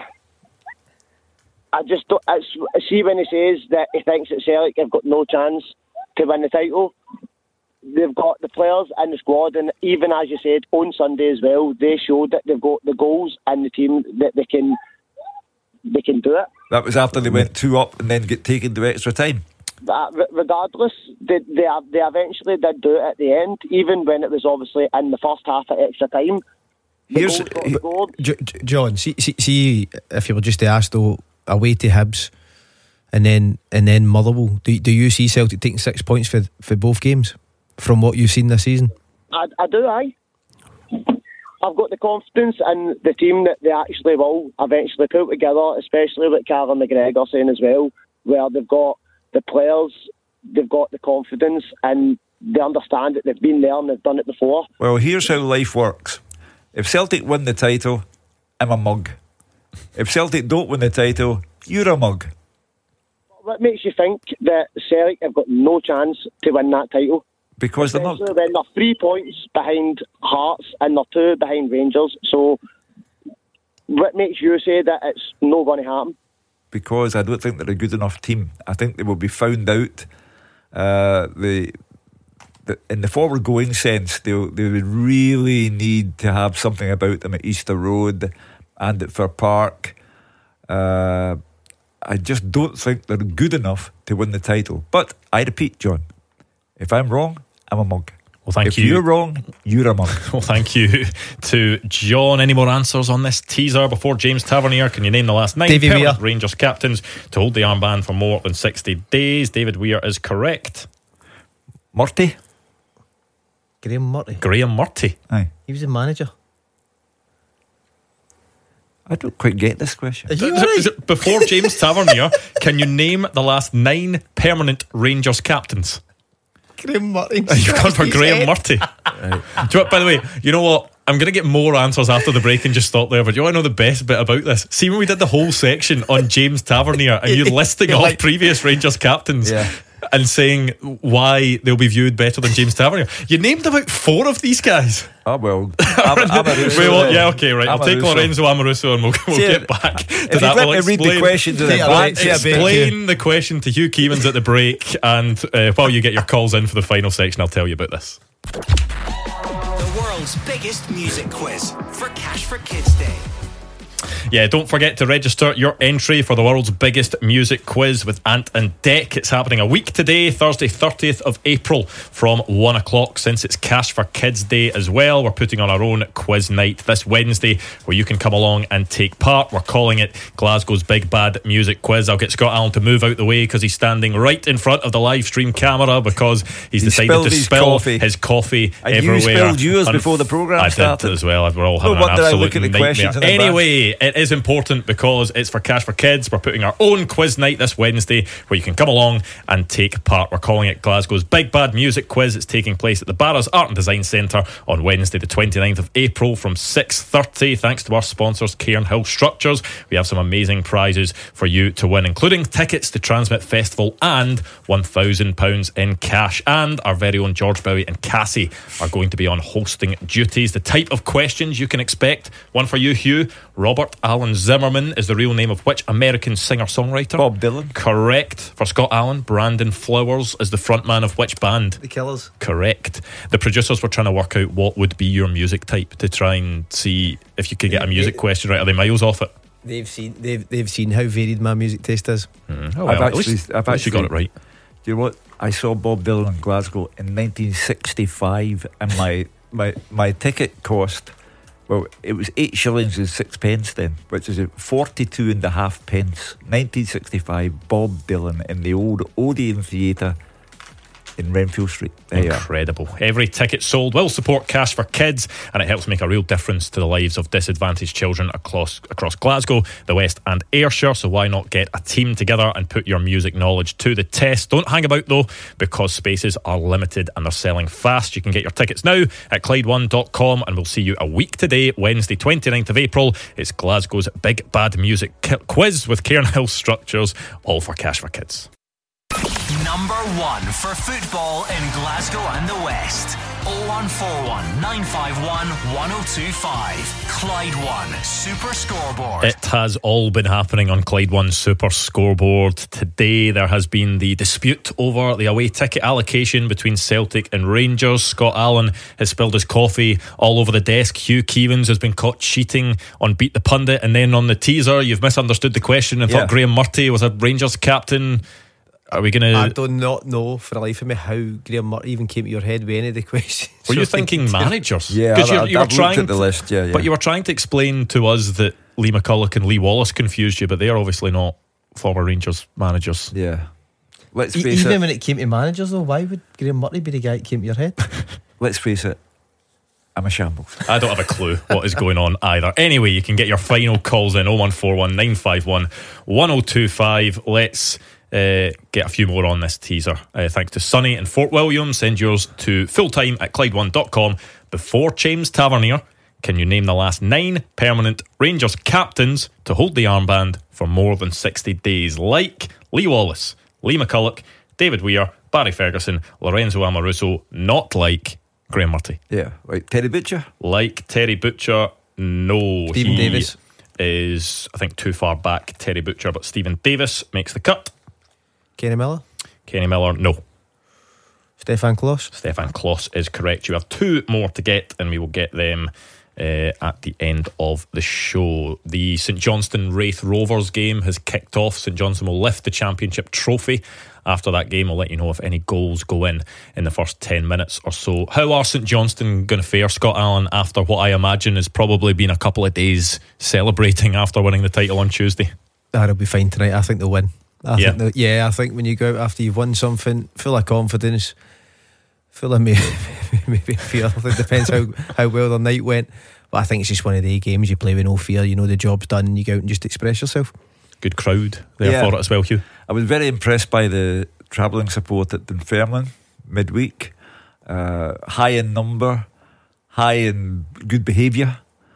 I just don't. See, when he says that he thinks that Celtic have got no chance to win the title, they've got the players and the squad, and even as you said on Sunday as well, they showed that they've got the goals and the team that they can do it. That was after they went 2-up and then get taken to extra time. But regardless, they eventually did do it at the end, even when it was obviously in the first half at extra time. John, see if you were just to ask though, away to Hibs and then Motherwell, do you see Celtic taking 6 points for both games from what you've seen this season? I do. I've got the confidence in the team that they actually will eventually put together, especially with Callum McGregor saying as well, where they've got the players, they've got the confidence, and they understand that they've been there and they've done it before. Well, here's how life works. If Celtic win the title, I'm a mug. If Celtic don't win the title, you're a mug. What makes you think that Celtic have got no chance to win that title? Because they're not. When they're 3 points behind Hearts and they're 2 behind Rangers. So what makes you say that it's not going to happen? Because I don't think they're a good enough team. I think they will be found out. In the forward-going sense, they would really need to have something about them at Easter Road and at Fir Park. I just don't think they're good enough to win the title. But I repeat, John, if I'm wrong, I'm a mug. Well, thank if you. If you're wrong, you're a mug. Well, thank you to John. Any more answers on this teaser before James Tavernier? Can you name the last 9 permanent Rangers captains to hold the armband for more than 60 days? David Weir is correct. Murty? Graham Murty. Graham Murty. Aye. He was the manager. I don't quite get this question. Before James Tavernier, can you name the last 9 permanent Rangers captains? Graham Murty. You've gone for Graham Murty. Right. By the way, you know what? I'm going to get more answers after the break and just stop there. But you want to know the best bit about this? See, when we did the whole section on James Tavernier and you listing off previous Rangers captains and saying why they'll be viewed better than James Tavernier, you named about 4 of these guys. Oh, well, Amoruso. Yeah, okay, right. I'll take Lorenzo Amoruso and we'll get back to that. We'll read the questions in advance. Explain the question to Hugh Keevans at the break, and while you get your calls in for the final section, I'll tell you about this. The world's biggest music quiz for Cash for Kids Day. Yeah, don't forget to register your entry for the world's biggest music quiz with Ant and Dec. It's happening a week today, Thursday 30th of April from 1 o'clock. Since it's Cash for Kids Day as well, we're putting on our own quiz night this Wednesday where you can come along and take part. We're calling it Glasgow's Big Bad Music Quiz. I'll get Scott Allen to move out the way because he's standing right in front of the live stream camera because he's decided to spill his coffee and everywhere. You spilled yours before the programme started. I did as well. We're all having an absolute nightmare. Anyway, Anyway, it is important because it's for Cash for Kids. We're putting our own quiz night this Wednesday where you can come along and take part. We're calling it Glasgow's Big Bad Music Quiz. It's taking place at the Barras Art and Design Centre on Wednesday the 29th of April from 6:30. Thanks to our sponsors Cairnhill Structures. We have some amazing prizes for you to win, including tickets to Transmit Festival and £1,000 in cash. And our very own George Bowie and Cassie are going to be on hosting duties. The type of questions you can expect: one for you, Hugh. Robert Alan Zimmerman is the real name of which American singer-songwriter? Bob Dylan. Correct. For Scott Allen, Brandon Flowers is the frontman of which band? The Killers. Correct. The producers were trying to work out what would be your music type to try and see if you could get a music question right. Are they miles off it? They've seen how varied my music taste is. Oh, well, at least you got it right. Do you know what? I saw Bob Dylan in Glasgow in 1965, and my ticket cost, well, it was 8 shillings and 6 pence then, which is 42.5 pence. 1965, Bob Dylan in the old Odeon Theatre in Renfield Street. Incredible. Every ticket sold will support Cash for Kids, and it helps make a real difference to the lives of disadvantaged children across Glasgow, the West and Ayrshire. So why not get a team together and put your music knowledge to the test? Don't hang about though, because spaces are limited and they're selling fast. You can get your tickets now at Clyde1.com, and we'll see you a week today, Wednesday 29th of April. It's Glasgow's Big Bad Music Quiz with Cairnhill Structures, all for Cash for Kids. Number 1 for football in Glasgow and the West. 0141 951 1025. Clyde One Super Scoreboard. It has all been happening on Clyde One Super Scoreboard. Today there has been the dispute over the away ticket allocation between Celtic and Rangers. Scott Allen has spilled his coffee all over the desk. Hugh Keevins has been caught cheating on Beat the Pundit, and then on the teaser you've misunderstood the question and thought Graham Murty was a Rangers captain. Are we going to... I do not know for the life of me how Graham Murty even came to your head with any of the questions. Were you thinking managers? Yeah, you were trying at the list, But you were trying to explain to us that Lee McCulloch and Lee Wallace confused you, but they're obviously not former Rangers managers. Yeah. Let's face it. Even when it came to managers though, why would Graham Murty be the guy that came to your head? Let's face it, I'm a shambles. I don't have a clue what is going on either. Anyway, you can get your final calls in 0141 951 1025. Let's get a few more on this teaser. Thanks to Sonny in Fort William. Send yours to fulltime at Clyde1.com. Before James Tavernier, can you name the last 9 permanent Rangers captains to hold the armband for more than 60 days? Like Lee Wallace, Lee McCulloch, David Weir, Barry Ferguson, Lorenzo Amoruso. Not like Graham Murty. Yeah, like Terry Butcher. Like Terry Butcher. No, Stephen Davis is, I think, too far back. Terry Butcher, but Stephen Davis makes the cut. Kenny Miller? Kenny Miller, no. Stefan Kloss? Stefan Kloss is correct. You have 2 more to get, and we will get them at the end of the show. The St Johnstone Wraith Rovers game has kicked off. St Johnstone will lift the championship trophy. After that game, we'll let you know if any goals go in the first 10 minutes or so. How are St Johnstone going to fare, Scott Allen, after what I imagine has probably been a couple of days celebrating after winning the title on Tuesday? They'll be fine tonight. I think they'll win. I think when you go out after you've won something, full of confidence, full of maybe fear. It depends how well the night went. But I think it's just one of the games you play with no fear. You know the job's done and you go out and just express yourself. Good crowd there for it as well, Hugh. I was very impressed by the travelling support at Dunfermline midweek. High in number, high in good behaviour.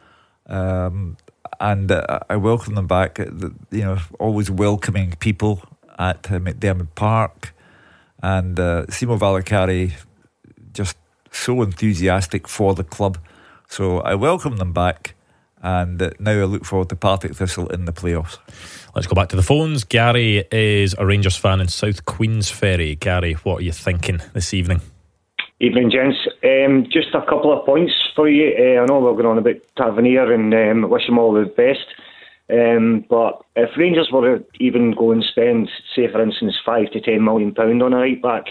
And I welcome them back. Always welcoming people at McDermott Park, and Simo Valakari just so enthusiastic for the club. So I welcome them back, and now I look forward to Partick Thistle in the playoffs. Let's go back to the phones. Gary is a Rangers fan in South Queensferry. Gary, what are you thinking this evening? Evening, gents. Just a couple of points for you. I know we're going on about Tavernier and wish him all the best. But if Rangers were to even go and spend, say for instance, £5 to £10 million on a right back,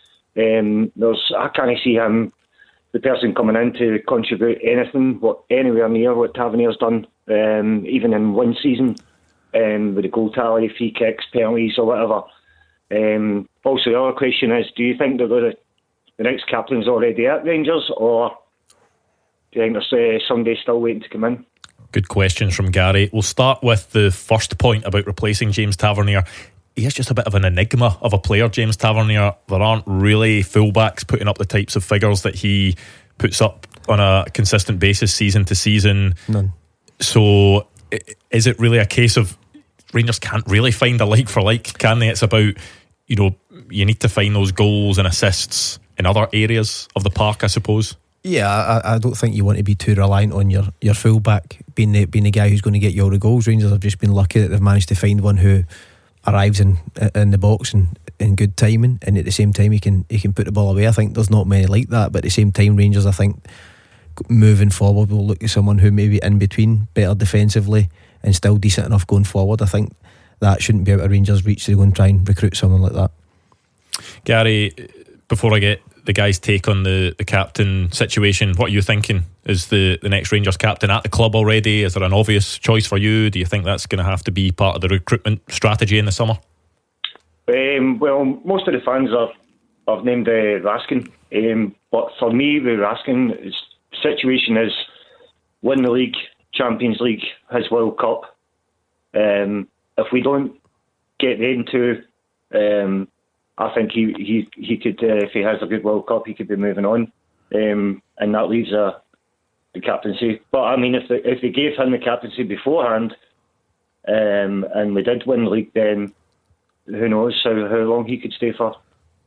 I can't see him, the person coming in, to contribute anything, anywhere near what Tavernier's done, even in one season, with the goal tally, free kicks, penalties, or whatever. Also, the other question is, do you think they're going to, the next captain's already at Rangers, or do you think there's somebody still waiting to come in? Good questions from Gary. We'll start with the first point about replacing James Tavernier. He is just a bit of an enigma of a player, James Tavernier. There aren't really fullbacks putting up the types of figures that he puts up on a consistent basis season to season. None. So is it really a case of Rangers can't really find a like for like, can they? It's about, you need to find those goals and assists in other areas of the park, I suppose. Yeah, I don't think you want to be too reliant on your fullback being the guy who's going to get you all the goals. Rangers have just been lucky that they've managed to find one who arrives in the box and in good timing, and at the same time he can put the ball away. I think there's not many like that, but at the same time Rangers, I think, moving forward, will look at someone who maybe in between, better defensively and still decent enough going forward. I think that shouldn't be out of Rangers' reach to go and try and recruit someone like that. Gary, before I get the guys' take on the captain situation, what are you thinking? Is the next Rangers captain at the club already? Is there an obvious choice for you? Do you think that's going to have to be part of the recruitment strategy in the summer? Well, most of the fans have named Raskin, but for me, the Raskin situation is win the league, Champions League, his World Cup. If we don't get them two, I think he could, if he has a good World Cup, he could be moving on, and that leaves the captaincy. But I mean, if they gave him the captaincy beforehand, and we did win the league, then who knows how long he could stay for.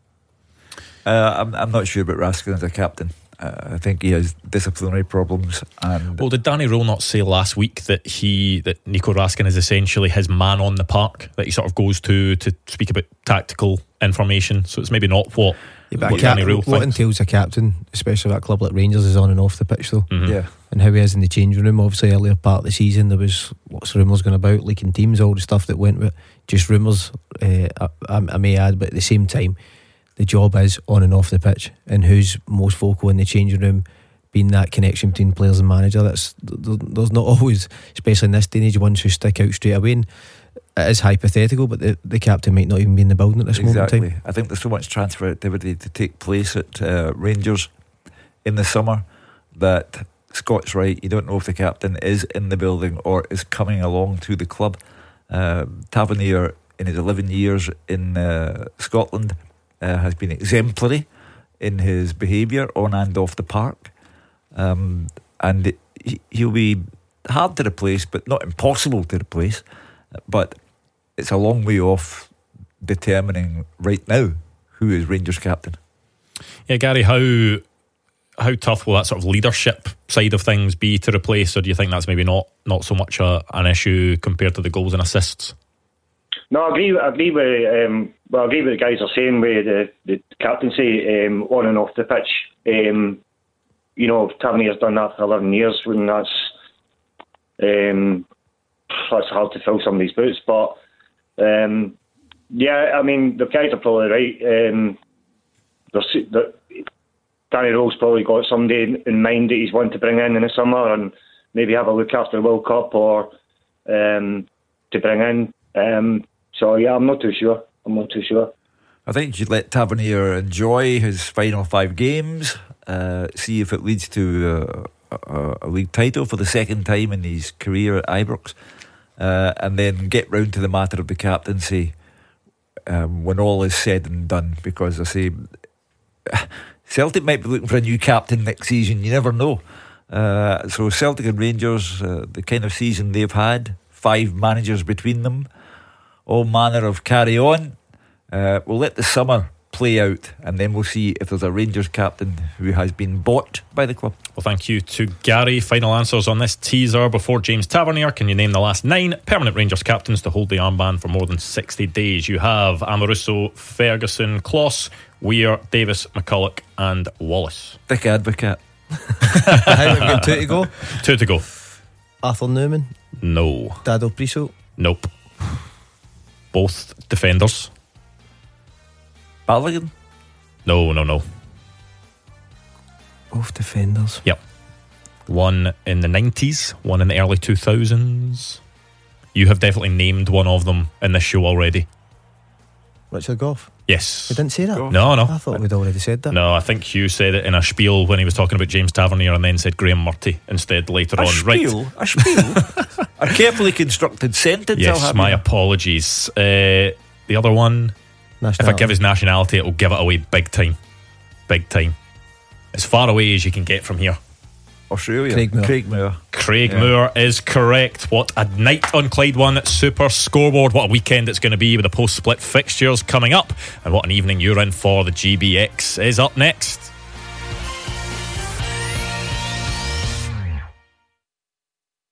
I'm not sure about Raskin as a captain. I think he has disciplinary problems. And well, did Danny Röhl not say last week that Nico Raskin is essentially his man on the park, that he sort of goes to speak about tactical information? So it's maybe not what Danny Röhl thinks. What entails a captain, especially at a club like Rangers, is on and off the pitch though. Mm-hmm. Yeah. And how he is in the changing room. Obviously earlier part of the season there was lots of rumours going about, leaking teams, all the stuff that went with just rumours, I may add, but at the same time the job is on and off the pitch, and who's most vocal in the changing room, being that connection between players and manager. There's not always, especially in this day and age, ones who stick out straight away, and it is hypothetical, but the captain might not even be in the building at this moment in time. I think there's so much transfer activity to take place at Rangers in the summer that Scott's right. You don't know if the captain is in the building or is coming along to the club. Tavernier, in his 11 years in Scotland, has been exemplary in his behaviour on and off the park, and he'll be hard to replace, but not impossible to replace. But it's a long way off determining right now who is Rangers captain. Yeah, Gary, how tough will that sort of leadership side of things be to replace, or do you think that's maybe not so much an issue compared to the goals and assists? No, I agree with the guys are saying with the captaincy on and off the pitch. Tavernier's done that for 11 years, when that's hard to fill somebody's boots. But yeah, I mean, the guys are probably right. Danny Röhl's probably got somebody in mind that he's wanting to bring in the summer and maybe have a look after the World Cup, or to bring in. So yeah, I'm not too sure. I think you should let Tavernier enjoy his final 5 games, see if it leads to a league title for the second time in his career at Ibrox, and then get round to the matter of the captaincy when all is said and done. Because I say, Celtic might be looking for a new captain next season, you never know. So Celtic and Rangers, the kind of season they've had, 5 managers between them, all manner of carry on. We'll let the summer play out, and then we'll see if there's a Rangers captain who has been bought by the club. Well, thank you to Gary. Final answers on this teaser before James Tavernier. Can you name the last 9 permanent Rangers captains to hold the armband for more than 60 days? You have Amoruso, Ferguson, Kloss, Weir, Davis, McCulloch and Wallace. Thick advocate. How have we got 2 to go? 2 to go. Arthur Newman? No. Dado Priso? Nope. Both defenders. Balogun? No. Both defenders. Yep. One in the 90s, one in the early 2000s. You have definitely named one of them in this show already. Richard Gough? Yes. We didn't say that? No. I thought we'd already said that. No, I think Hugh said it in a spiel when he was talking about James Tavernier, and then said Graham Murty instead later on. A spiel? A carefully constructed sentence. Yes, my apologies. The other one, if I give his nationality, it'll give it away big time. Big time. As far away as you can get from here. Australia. Craig Moore is correct. What a night on Clyde One Super Scoreboard. What a weekend it's going to be with the post-split fixtures coming up. And what an evening you're in for. The GBX is up next.